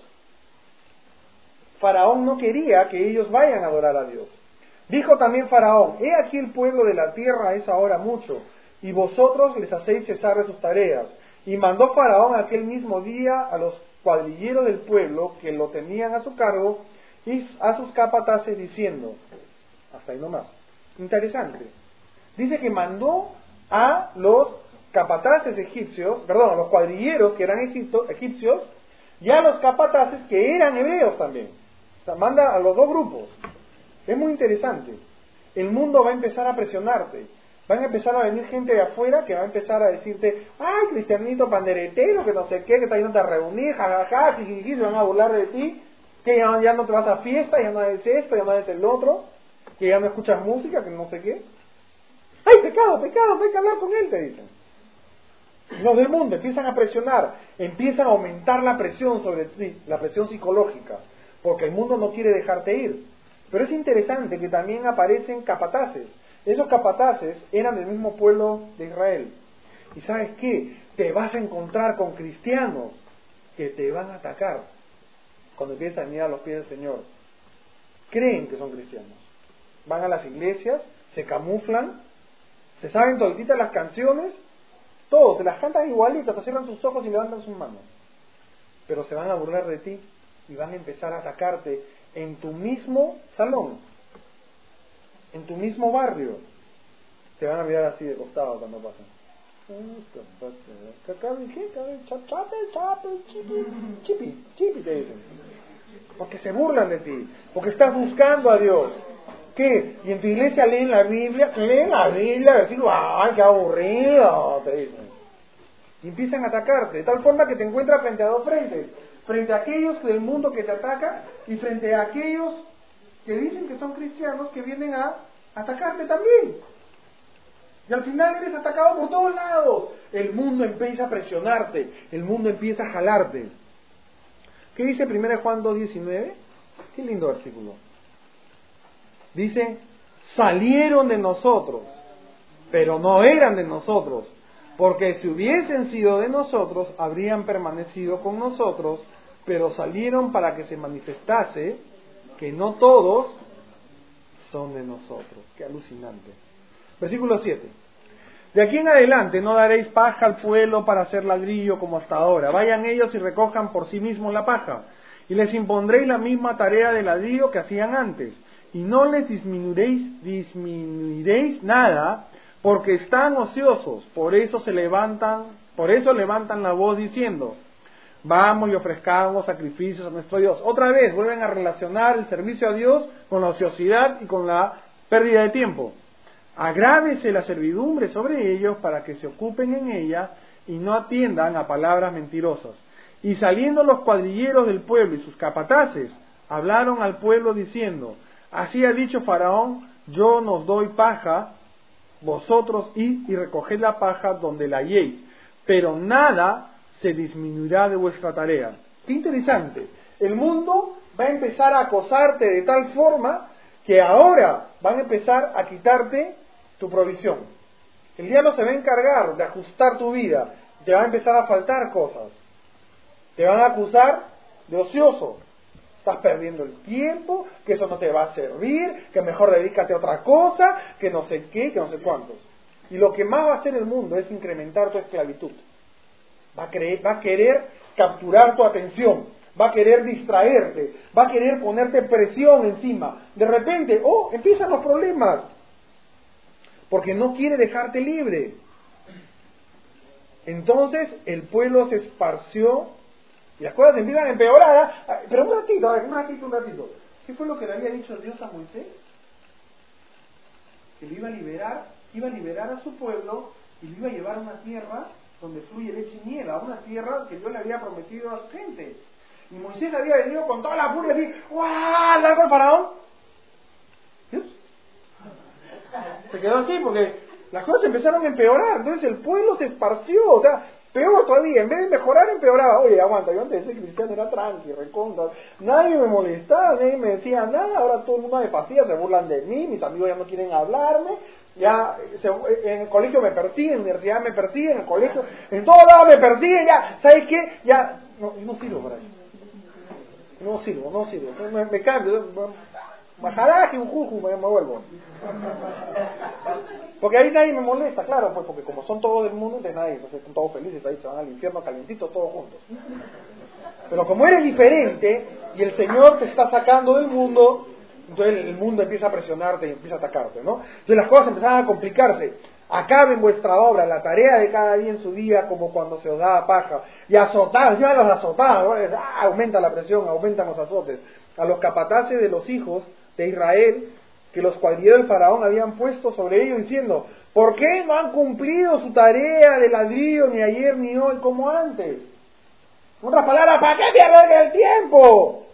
Faraón no quería que ellos vayan a adorar a Dios. Dijo también Faraón, he aquí el pueblo de la tierra es ahora mucho, y vosotros les hacéis cesar de sus tareas. Y mandó Faraón aquel mismo día a los cuadrilleros del pueblo que lo tenían a su cargo y a sus capataces diciendo, hasta ahí nomás, interesante, dice que mandó a los capataces egipcios, perdón, a los cuadrilleros que eran egipto, egipcios, y a los capataces que eran hebreos también. O sea, manda a los dos grupos. Es muy interesante. El mundo va a empezar a presionarte. Van a empezar a venir gente de afuera que va a empezar a decirte, ay, cristianito panderetero, que no sé qué, que está yendo a reunir, jajaja, jijiji, se van a burlar de ti, que ya, ya no te vas a fiesta, ya no haces esto, ya no haces el otro, que ya no escuchas música, que no sé qué. ¡Ay, pecado, pecado! Hay que hablar con él, te dicen. Los del mundo empiezan a presionar, empiezan a aumentar la presión sobre ti, la presión psicológica, porque el mundo no quiere dejarte ir. Pero es interesante que también aparecen capataces. Esos capataces eran del mismo pueblo de Israel. ¿Y sabes qué? Te vas a encontrar con cristianos que te van a atacar cuando empiezas a mirar a los pies del Señor. Creen que son cristianos. Van a las iglesias, se camuflan, se saben todititas las canciones, todo, te las cantan igualitas, te cierran sus ojos y levantan sus manos. Pero se van a burlar de ti y van a empezar a atacarte en tu mismo salón, en tu mismo barrio. Te van a mirar así de costado cuando pasan. Chipi, chipi te dicen. Porque se burlan de ti, porque estás buscando a Dios. ¿Qué? Y en tu iglesia leen la Biblia, leen la Biblia, versículo, ¡ay, qué aburrido! Te dicen. Y empiezan a atacarte, de tal forma que te encuentras frente a dos frentes. Frente a aquellos del mundo que te atacan y frente a aquellos que dicen que son cristianos que vienen a atacarte también. Y al final eres atacado por todos lados. El mundo empieza a presionarte, el mundo empieza a jalarte. ¿Qué dice primera Juan dos diecinueve? Qué lindo versículo. Dice, salieron de nosotros, pero no eran de nosotros, porque si hubiesen sido de nosotros, habrían permanecido con nosotros, pero salieron para que se manifestase que no todos son de nosotros. Qué alucinante. Versículo siete. De aquí en adelante no daréis paja al pueblo para hacer ladrillo como hasta ahora. Vayan ellos y recojan por sí mismos la paja. Y les impondréis la misma tarea de ladrillo que hacían antes. Y no les disminuiréis, disminuiréis nada, porque están ociosos. Por eso se levantan, por eso levantan la voz diciendo: vamos y ofrezcamos sacrificios a nuestro Dios. Otra vez vuelven a relacionar el servicio a Dios con la ociosidad y con la pérdida de tiempo. Agrávese la servidumbre sobre ellos para que se ocupen en ella y no atiendan a palabras mentirosas. Y saliendo los cuadrilleros del pueblo y sus capataces, hablaron al pueblo diciendo: así ha dicho Faraón, yo nos doy paja, vosotros id y recoged la paja donde la halléis, pero nada se disminuirá de vuestra tarea. Qué interesante. El mundo va a empezar a acosarte de tal forma que ahora van a empezar a quitarte tu provisión. El diablo se va a encargar de ajustar tu vida. Te va a empezar a faltar cosas. Te van a acusar de ocioso. Estás perdiendo el tiempo, que eso no te va a servir, que mejor dedícate a otra cosa, que no sé qué, que no sé cuántos. Y lo que más va a hacer el mundo es incrementar tu esclavitud. Va a, creer, va a querer capturar tu atención, va a querer distraerte, va a querer ponerte presión encima. De repente, oh, empiezan los problemas, porque no quiere dejarte libre. Entonces el pueblo se esparció y las cosas empiezan a empeorar. Pero un ratito, a ver, un ratito, un ratito. ¿Qué fue lo que le había dicho Dios a Moisés? Que lo iba a liberar, iba a liberar a su pueblo y lo iba a llevar a una tierra donde fluye leche y miel, a una tierra que Dios le había prometido a su gente. Y Moisés había venido con toda la furia así, ¡guau! ¿Largo el faraón? ¿Dios? Se quedó así porque las cosas empezaron a empeorar. Entonces el pueblo se esparció, o sea, peor todavía, en vez de mejorar, empeoraba. Oye, aguanta, yo antes de ser cristiano era tranqui, recontra, nadie me molestaba, nadie me decía nada, ahora todo el mundo me fastidia, se burlan de mí, mis amigos ya no quieren hablarme, ya se, en el colegio me persiguen, en la universidad me persiguen, en el colegio, en todos lados me persiguen, ya, ¿sabes qué? Ya, no, no sirvo para eso. No sirvo, no sirvo, me, me cambio, majaraje, un juju, me, me vuelvo. Porque ahí nadie me molesta, claro, pues porque como son todos del mundo, entonces nadie, entonces están todos felices, ahí se van al infierno calentitos todos juntos. Pero como eres diferente y el Señor te está sacando del mundo, entonces el mundo empieza a presionarte y empieza a atacarte, ¿no? Entonces las cosas empezaban a complicarse. Acaben vuestra obra, la tarea de cada día en su día, como cuando se os da paja. Y azotados, ya los azotados, ¿no? Ah, aumenta la presión, aumentan los azotes. A los capataces de los hijos de Israel, que los cuadrilleros del faraón habían puesto sobre ellos, diciendo: ¿por qué no han cumplido su tarea de ladrillo ni ayer ni hoy como antes? En otras palabras, ¿para qué te alarga el tiempo?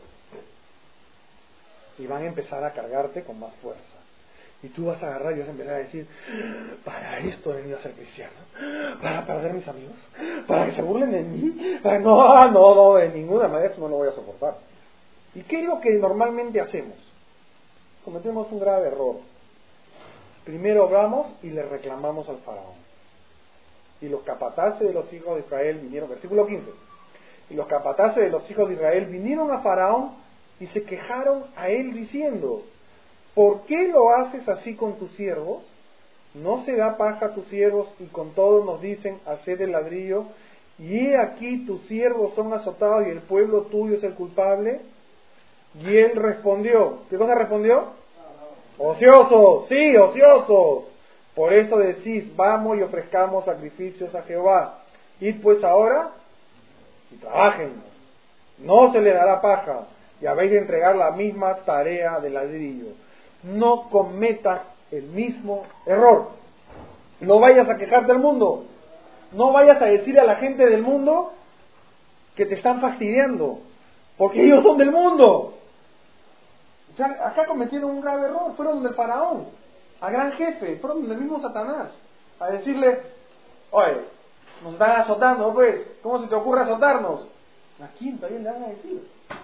Y van a empezar a cargarte con más fuerza. Y tú vas a agarrar y vas a empezar a decir: para esto he venido a ser cristiano, para perder mis amigos, para que se burlen de mí, para... no, no, no, de ninguna manera esto no lo voy a soportar. ¿Y qué es lo que normalmente hacemos? Cometemos un grave error. Primero obramos y le reclamamos al faraón. Y los capataces de los hijos de Israel vinieron, versículo quince, y los capataces de los hijos de Israel vinieron a faraón y se quejaron a él diciendo: ¿por qué lo haces así con tus siervos? ¿No se da paja a tus siervos y con todo nos dicen: haced el ladrillo? Y he aquí tus siervos son azotados y el pueblo tuyo es el culpable. Y él respondió, ¿qué cosa respondió? Ociosos, sí, ociosos. Por eso decís: vamos y ofrezcamos sacrificios a Jehová. Id pues ahora y trabajen. No se les dará paja y habéis de entregar la misma tarea de ladrillo. No cometas el mismo error. No vayas a quejarte del mundo. No vayas a decir a la gente del mundo que te están fastidiando, porque ellos son del mundo. O sea, acá cometieron un grave error. Fueron donde el faraón, al gran jefe, fueron donde el mismo Satanás, a decirle: oye, nos están azotando, pues, ¿cómo se te ocurre azotarnos? ¿A quién todavía le van a decir?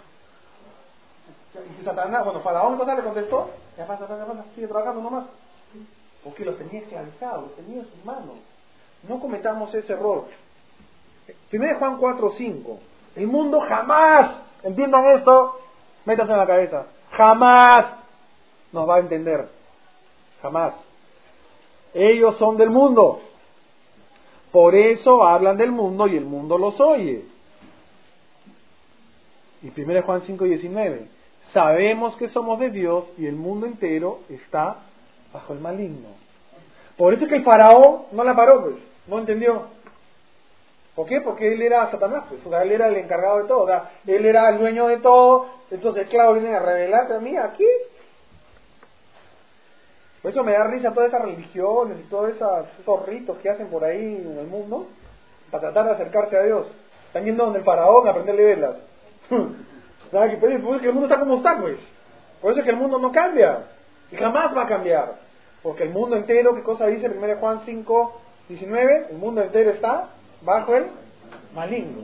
Y Satanás, bueno, faraón, ¿qué le contestó? Ya pasa, ya pasa, sigue trabajando nomás. Porque los tenía esclavizados, los tenía en sus manos. No cometamos ese error. primero Juan cuatro cinco. El mundo jamás, entiendan esto, métanse en la cabeza, Jamás nos va a entender. Jamás. Ellos son del mundo. Por eso hablan del mundo y el mundo los oye. Y primero Juan cinco diecinueve. Sabemos que somos de Dios y el mundo entero está bajo el maligno. Por eso es que el faraón no la paró, pues. No entendió. ¿Por qué? Porque él era Satanás, pues. O sea, él era el encargado de todo. O sea, él era el dueño de todo. Entonces, esclavos vienen a revelarte a mí aquí. Por eso me da risa todas esas religiones y todos esos, esos ritos que hacen por ahí en el mundo para tratar de acercarse a Dios. Están yendo donde el faraón a prenderle velas. ¿Sabes qué? Por eso es que el mundo está como está, pues. Por eso es que el mundo no cambia. Y jamás va a cambiar. Porque el mundo entero, ¿qué cosa dice primero Juan cinco diecinueve? El mundo entero está bajo el maligno.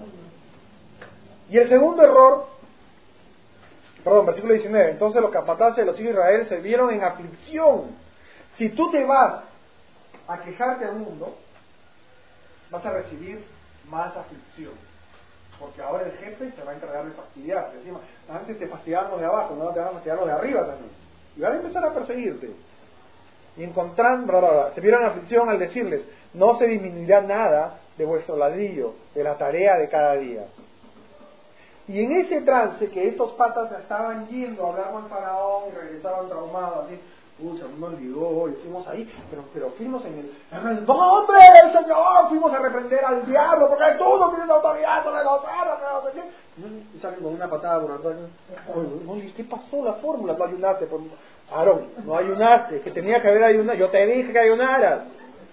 Y el segundo error, perdón, versículo diecinueve. Entonces los capataces de los hijos de Israel se vieron en aflicción. Si tú te vas a quejarte al mundo, vas a recibir más aflicción. Porque ahora el jefe se va a encargar de fastidiarte. Encima, antes te fastidiaban los de abajo, no te van a fastidiar los de arriba también. Y van a empezar a perseguirte. Y encontrando, bla, bla, bla, se vieron aflicción al decirles, no se disminuirá nada de vuestro ladrillo, de la tarea de cada día. Y en ese trance que estos patas estaban yendo a hablar con el faraón y regresaban traumados, así, pucha, me olvidó, y fuimos ahí, pero, pero fuimos en el, en el nombre del Señor, fuimos a reprender al diablo, porque tú no tienes autoridad sobre los perros, no sé qué. Y salen con una patada por atrás. Oye, ¿qué pasó la fórmula? No ayunaste, por... Aarón, no ayunaste, que tenía que haber ayunado, yo te dije que ayunaras.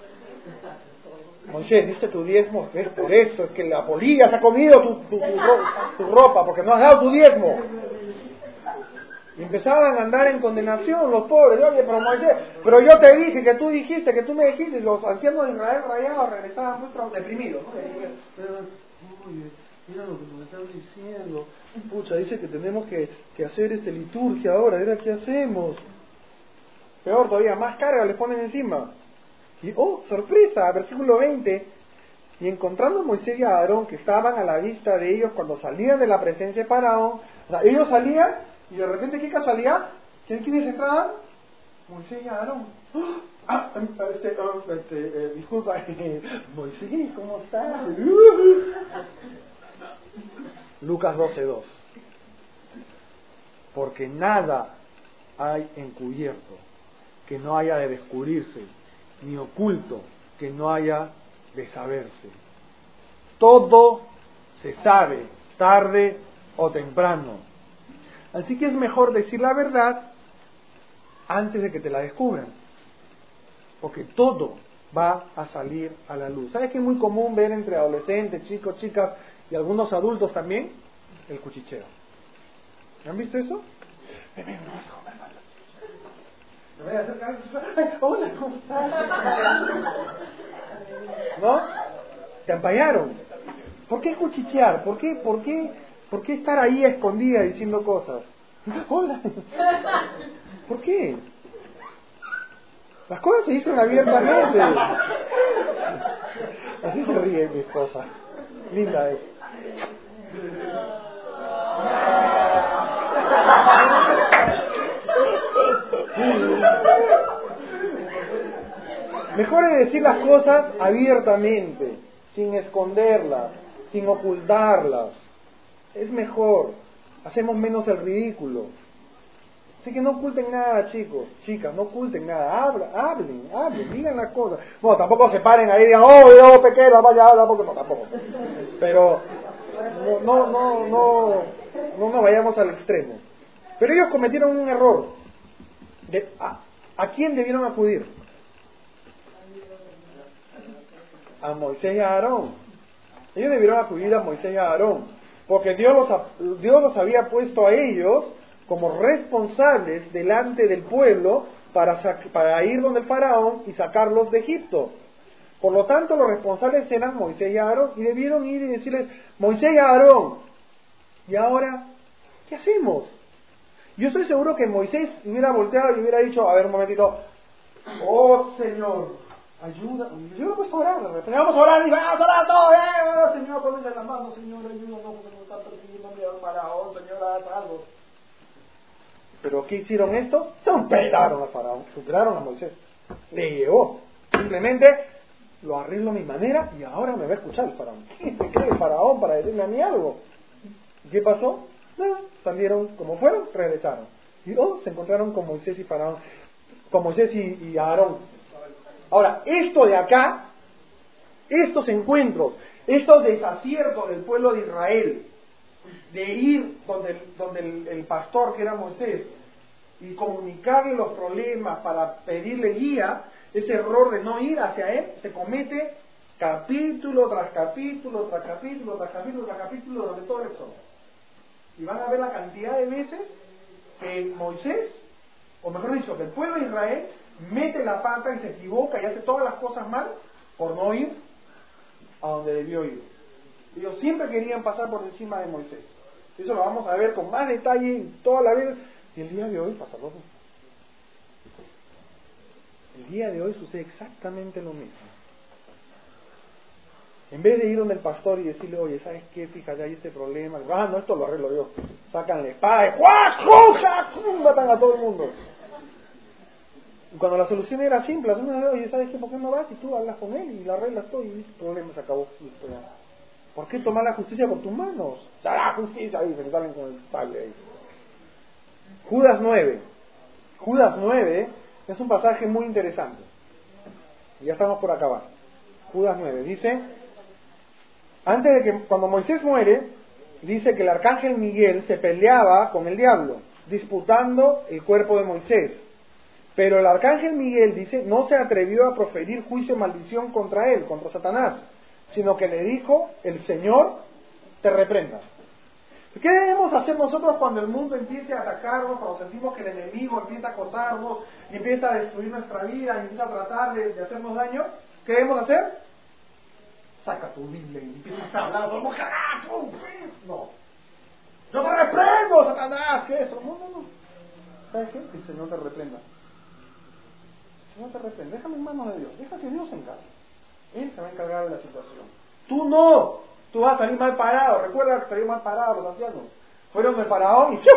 Moisés, ¿diste tu diezmo? Es por eso, es que la polilla se ha comido tu, tu, tu, tu ropa, porque no has dado tu diezmo. Y empezaban a andar en condenación los pobres. Oye, pero Moisés, pero yo te dije, que tú dijiste, que tú me dijiste, y los ancianos de Israel rayados regresaban muy deprimidos, ¿no? Oye, mira lo que nos están diciendo. Pucha, dice que tenemos que, que hacer esta liturgia ahora, ¿era qué hacemos? Peor todavía, más carga les ponen encima. Y, oh, sorpresa, versículo veinte. Y encontrando a Moisés y a Aarón, que estaban a la vista de ellos cuando salían de la presencia de Faraón, o sea, ellos salían, y de repente, ¿qué casualidad? ¿Quiénes entraban? Moisés y Aarón. Ah, este, este, eh, disculpa, Moisés, ¿cómo estás? Lucas doce dos. Porque nada hay encubierto que no haya de descubrirse, ni oculto que no haya de saberse. Todo se sabe, tarde o temprano. Así que es mejor decir la verdad antes de que te la descubran. Porque todo va a salir a la luz. ¿Sabes qué es muy común ver entre adolescentes, chicos, chicas y algunos adultos también? El cuchicheo. ¿Han visto eso? Me voy a acercar. ¡Ay, hola! ¿Cómo estás? ¿No? Te ampallaron. ¿Por qué cuchichear? ¿Por qué, por qué, por qué estar ahí a escondida diciendo cosas? ¡Hola! ¿Por qué? Las cosas se dicen abiertamente. Así se ríe mi esposa. Linda es. Mejor es decir las cosas abiertamente, sin esconderlas, sin ocultarlas. Es mejor. Hacemos menos el ridículo. Así que no oculten nada, chicos, chicas, no oculten nada. Habla, hablen, hablen, digan las cosas. Bueno, tampoco se paren ahí y digan, oh, yo pequeño, vaya, habla, porque no, tampoco. Pero no, no, no, no, no nos vayamos al extremo. Pero ellos cometieron un error. De, a, ¿A quién debieron acudir? A Moisés y a Aarón. Ellos debieron acudir a Moisés y a Aarón, porque Dios los, Dios los había puesto a ellos como responsables delante del pueblo para, para ir donde el faraón y sacarlos de Egipto. Por lo tanto, los responsables eran Moisés y Aarón, y debieron ir y decirles, Moisés y Aarón, ¿y ahora qué hacemos? Yo estoy seguro que Moisés hubiera volteado y hubiera dicho, a ver un momentito, oh Señor, ayuda, yo me he puesto a orar, vamos a orar y vamos a orar todo, eh, Señor, ponle las manos, Señor, ayúdanos, porque nos está persiguiendo mi faraón, Señor, haz algo. Pero ¿qué hicieron estos? Superaron a Faraón, superaron a Moisés. Le llegó. Simplemente lo arreglo a mi manera y ahora me va a escuchar el Faraón. ¿Quién se cree el Faraón para decirme a mí algo? ¿Qué pasó? Nada, salieron como fueron, regresaron. Y oh, se encontraron con Moisés y Faraón, con Moisés y, y Aarón. Ahora, esto de acá, estos encuentros, estos desaciertos del pueblo de Israel, de ir donde, el, donde el, el pastor que era Moisés y comunicarle los problemas para pedirle guía, ese error de no ir hacia él se comete capítulo tras capítulo, tras capítulo, tras capítulo, tras capítulo durante todo el Éxodo. Y van a ver la cantidad de veces que Moisés, o mejor dicho, que el pueblo de Israel mete la pata y se equivoca y hace todas las cosas mal por no ir a donde debió ir. Ellos siempre querían pasar por encima de Moisés. Eso lo vamos a ver con más detalle toda la vez. Y el día de hoy pasa lo mismo. El día de hoy sucede exactamente lo mismo. En vez de ir donde el pastor y decirle, oye, ¿sabes qué? Fíjate, hay este problema. Ah, no, esto lo arreglo yo. Sacan la espada y ¡juá! Matan a todo el mundo. Y cuando la solución era simple, oye, ¿sabes qué? ¿Por qué no vas? Y tú hablas con él y la arreglas todo y el problema se acabó. ¿Por qué tomar la justicia por tus manos? ¡La justicia! Ahí se salen con el sable ahí. Judas nueve. Judas nueve es un pasaje muy interesante. Ya estamos por acabar. Judas nueve dice, antes de que, cuando Moisés muere, dice que el arcángel Miguel se peleaba con el diablo, disputando el cuerpo de Moisés. Pero el arcángel Miguel, dice, no se atrevió a proferir juicio y maldición contra él, contra Satanás, sino que le dijo, el Señor te reprenda. ¿Qué debemos hacer nosotros cuando el mundo empiece a atacarnos, cuando sentimos que el enemigo empieza a acotarnos, y empieza a destruir nuestra vida, y empieza a tratar de, de hacernos daño? ¿Qué debemos hacer? Saca tu Biblia y empiezas a hablar, no, no, yo te reprendo, Satanás, ¿qué es eso? No, no, no. ¿Sabes qué? Que el Señor te reprenda. El Señor te reprenda, déjame en manos de Dios, deja que Dios se encargue. Él se va a encargar de la situación. Tú no, tú vas a salir mal parado. Recuerda que salió mal parado los ancianos. Fueron del faraón y ¡fiu!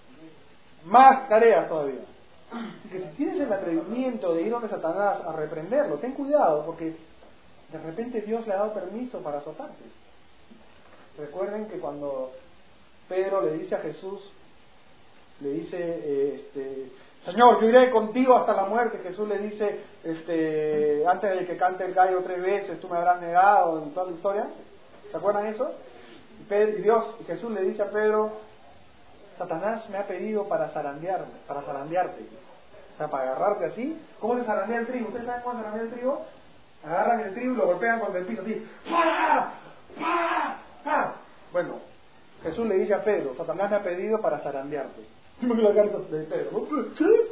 Más tareas todavía. Así que si tienes el atrevimiento de ir donde Satanás a reprenderlo, ten cuidado, porque de repente Dios le ha dado permiso para azotarte. Recuerden que cuando Pedro le dice a Jesús, le dice, eh, este, Señor, yo iré contigo hasta la muerte. Jesús le dice, este, antes de que cante el gallo tres veces, tú me habrás negado, en toda la historia. ¿Se acuerdan eso? Y, Pedro, y Dios, y Jesús le dice a Pedro, Satanás me ha pedido para zarandearme, para zarandearte. O sea, para agarrarte así. ¿Cómo se zarandea el trigo? ¿Ustedes saben cómo se zarandea el trigo? Agarran el trigo y lo golpean contra el piso así. ¡Pah! ¡Pah! ¡Pah! Bueno, Jesús le dice a Pedro, Satanás me ha pedido para zarandearte. La cara de Pedro, ¿no? ¿Qué?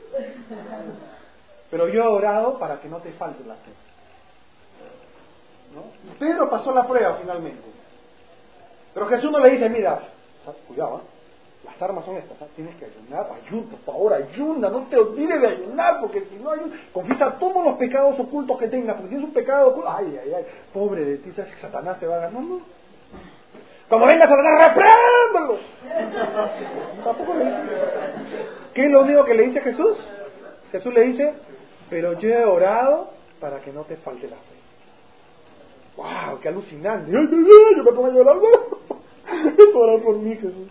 Pero yo he orado para que no te falte la fe. ¿No? Y Pedro pasó la prueba finalmente. Pero Jesús no le dice, mira, cuidado, ¿eh? Las armas son estas, ¿eh? Tienes que ayunar, ayuna, por favor, ayuna, no te olvides de ayunar, porque si no ayunas, confiesa todos los pecados ocultos que tengas, porque si es un pecado oculto, ay, ay, ay, pobre de ti, sabes que Satanás te va a ganar, no, no. Cuando venga Satanás, repréndelo. Tampoco le dice. ¿Qué es lo único que le dice Jesús? Jesús le dice, pero yo he orado para que no te falte la fe. ¡Wow! ¡Qué alucinante! ¡Ay, ay, ay! Yo me pongo a llorar. Esto orar por mí, Jesús.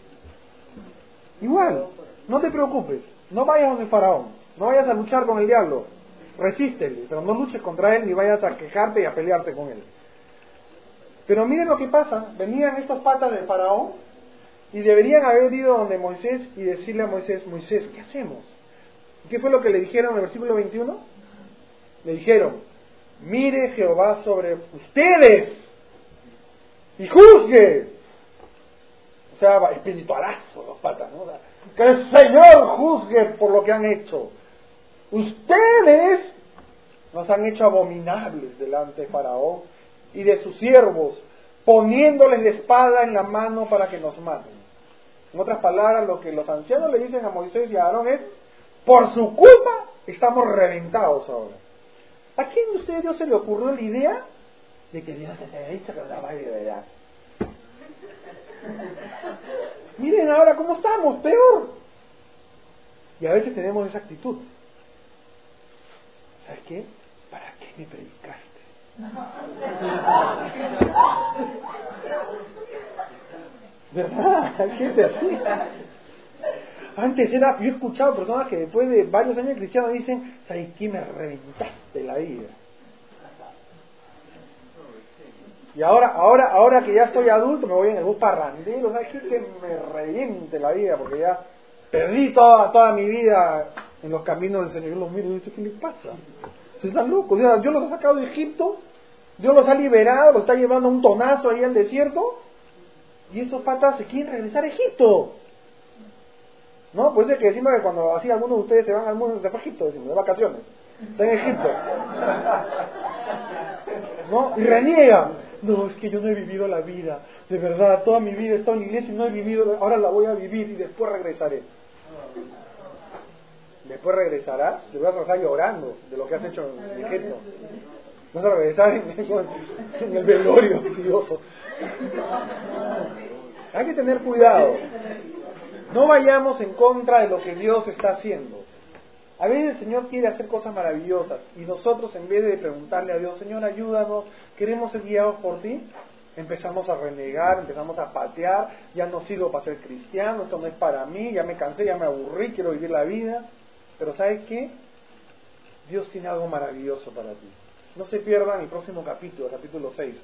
Igual, no te preocupes. No vayas donde el faraón. No vayas a luchar con el diablo. Resístele, pero no luches contra él ni vayas a quejarte y a pelearte con él. Pero miren lo que pasa, venían estos patas del faraón y deberían haber ido donde Moisés y decirle a Moisés, Moisés, ¿qué hacemos? ¿Y qué fue lo que le dijeron en el versículo veintiuno? Le dijeron, mire Jehová sobre ustedes y juzgue. O sea, espiritualazo los patas, ¿no? O sea, que el Señor juzgue por lo que han hecho. Ustedes nos han hecho abominables delante de faraón y de sus siervos, poniéndoles la espada en la mano para que nos maten. En otras palabras, lo que los ancianos le dicen a Moisés y a Aarón es, por su culpa estamos reventados ahora. ¿A quién de ustedes Dios se le ocurrió la idea de que Dios se había dicho que la va a verdad? Miren ahora cómo estamos, peor. Y a veces tenemos esa actitud. ¿Sabes qué? ¿Para qué me predicaste? ¿Verdad? Hay gente así. Antes era, yo he escuchado personas que después de varios años cristianos dicen, ¿sabes qué? Me reventaste la vida. Y ahora, ahora, ahora que ya soy adulto, me voy en el bus parrandero, ¿sabes qué? Que me reviente la vida, porque ya perdí toda, toda mi vida en los caminos del Señor. Yo los miro y digo, ¿qué les pasa? Se están locos. Dios, Dios los ha sacado de Egipto, Dios los ha liberado, los está llevando a un tonazo ahí al desierto, y estos patas se quieren regresar a Egipto. ¿No? Pues es que decimos que cuando así algunos de ustedes se van al mundo de Egipto, decimos, de vacaciones, están en Egipto. ¿No? Y reniegan. No, es que yo no he vivido la vida, de verdad, toda mi vida he estado en la iglesia y no he vivido, ahora la voy a vivir y después regresaré. Después regresarás, te vas a estar llorando de lo que has hecho en Egipto. Vas a regresar en, en el velorio, Dioso. Hay que tener cuidado. No vayamos en contra de lo que Dios está haciendo. A veces el Señor quiere hacer cosas maravillosas y nosotros, en vez de preguntarle a Dios, Señor, ayúdanos, queremos ser guiados por ti, empezamos a renegar, empezamos a patear, ya no sirvo para ser cristiano, esto no es para mí, ya me cansé, ya me aburrí, quiero vivir la vida. Pero ¿sabes qué? Dios tiene algo maravilloso para ti. No se pierdan el próximo capítulo, capítulo seis.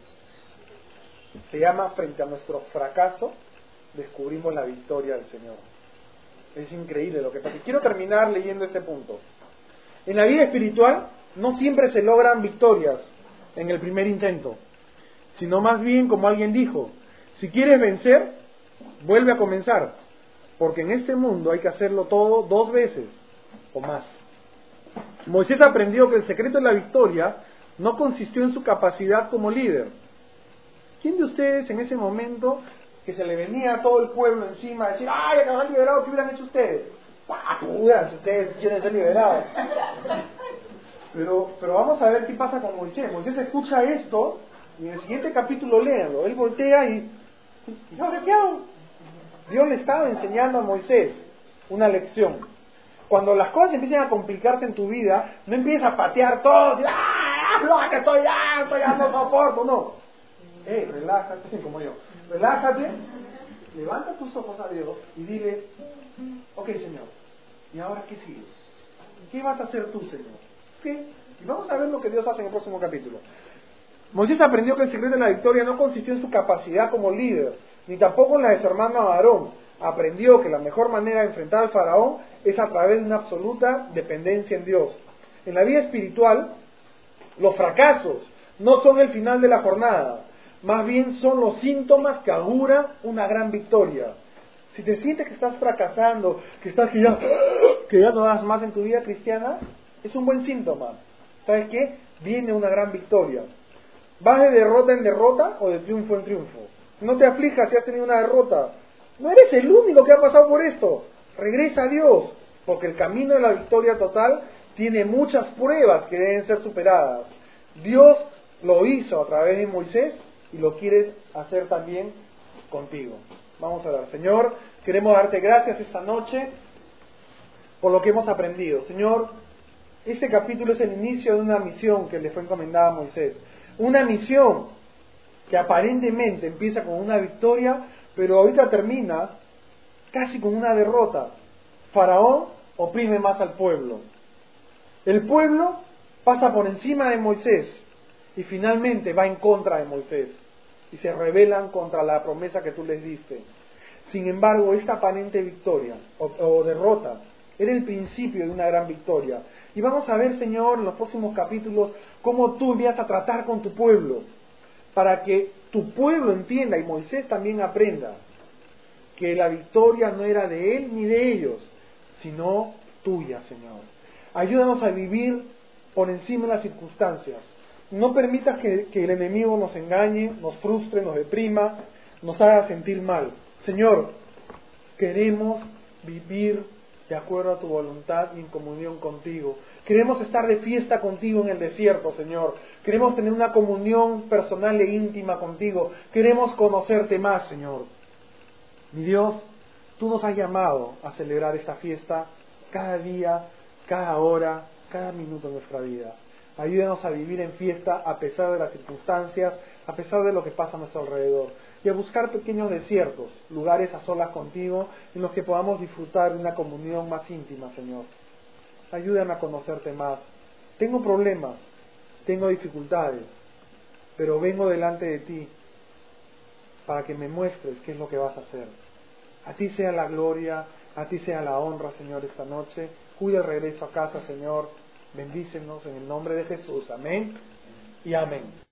Se llama Frente a nuestro fracaso, descubrimos la victoria del Señor. Es increíble lo que pasa. Y quiero terminar leyendo este punto. En la vida espiritual no siempre se logran victorias en el primer intento, sino más bien, como alguien dijo, si quieres vencer, vuelve a comenzar, porque en este mundo hay que hacerlo todo dos veces o más. Moisés aprendió que el secreto de la victoria no consistió en su capacidad como líder. ¿Quién de ustedes en ese momento que se le venía a todo el pueblo encima a decir, ¡ay, acabas liberado! ¿Qué hubieran hecho ustedes? ¡Ah, puras! Si ustedes quieren ser liberados. Pero, pero vamos a ver qué pasa con Moisés. Moisés escucha esto y en el siguiente capítulo léanlo. Él voltea y, ¿y ahora qué hago? Dios le estaba enseñando a Moisés una lección. Cuando las cosas empiezan a complicarse en tu vida, no empieces a patear todo y ¡ah, no, que estoy ya, estoy ya, no soporto! No. Eh, relájate, como yo. Relájate, levanta tus ojos a Dios y dile, ok, Señor, ¿y ahora qué sigue? ¿Qué vas a hacer tú, Señor? ¿Qué? Y vamos a ver lo que Dios hace en el próximo capítulo. Moisés aprendió que el secreto de la victoria no consistió en su capacidad como líder, ni tampoco en la de su hermano Aarón. Aprendió que la mejor manera de enfrentar al faraón es a través de una absoluta dependencia en Dios. En la vida espiritual, los fracasos no son el final de la jornada, más bien son los síntomas que auguran una gran victoria. Si te sientes que estás fracasando, que estás que ya, que ya no das más en tu vida cristiana, es un buen síntoma. ¿Sabes qué? Viene una gran victoria. ¿Vas de derrota en derrota o de triunfo en triunfo? No te aflijas si has tenido una derrota. No eres el único que ha pasado por esto. Regresa a Dios, porque el camino de la victoria total tiene muchas pruebas que deben ser superadas. Dios lo hizo a través de Moisés y lo quiere hacer también contigo. Vamos a orar. Señor, queremos darte gracias esta noche por lo que hemos aprendido. Señor, este capítulo es el inicio de una misión que le fue encomendada a Moisés. Una misión que aparentemente empieza con una victoria, pero ahorita termina casi con una derrota. Faraón oprime más al pueblo. El pueblo pasa por encima de Moisés y finalmente va en contra de Moisés y se rebelan contra la promesa que tú les diste. Sin embargo, esta aparente victoria o, o derrota era el principio de una gran victoria. Y vamos a ver, Señor, en los próximos capítulos cómo tú empiezas a tratar con tu pueblo para que tu pueblo entienda y Moisés también aprenda que la victoria no era de él ni de ellos, sino tuya, Señor. Ayúdanos a vivir por encima de las circunstancias. No permitas que, que el enemigo nos engañe, nos frustre, nos deprima, nos haga sentir mal. Señor, queremos vivir de acuerdo a tu voluntad y en comunión contigo. Queremos estar de fiesta contigo en el desierto, Señor. Queremos tener una comunión personal e íntima contigo. Queremos conocerte más, Señor. Mi Dios, tú nos has llamado a celebrar esta fiesta cada día, cada hora, cada minuto de nuestra vida. Ayúdanos a vivir en fiesta a pesar de las circunstancias, a pesar de lo que pasa a nuestro alrededor. Y a buscar pequeños desiertos, lugares a solas contigo, en los que podamos disfrutar de una comunión más íntima, Señor. Ayúdame a conocerte más. Tengo problemas, tengo dificultades, pero vengo delante de ti para que me muestres qué es lo que vas a hacer. A ti sea la gloria, a ti sea la honra, Señor, esta noche. Cuida el regreso a casa, Señor. Bendícenos en el nombre de Jesús. Amén y amén.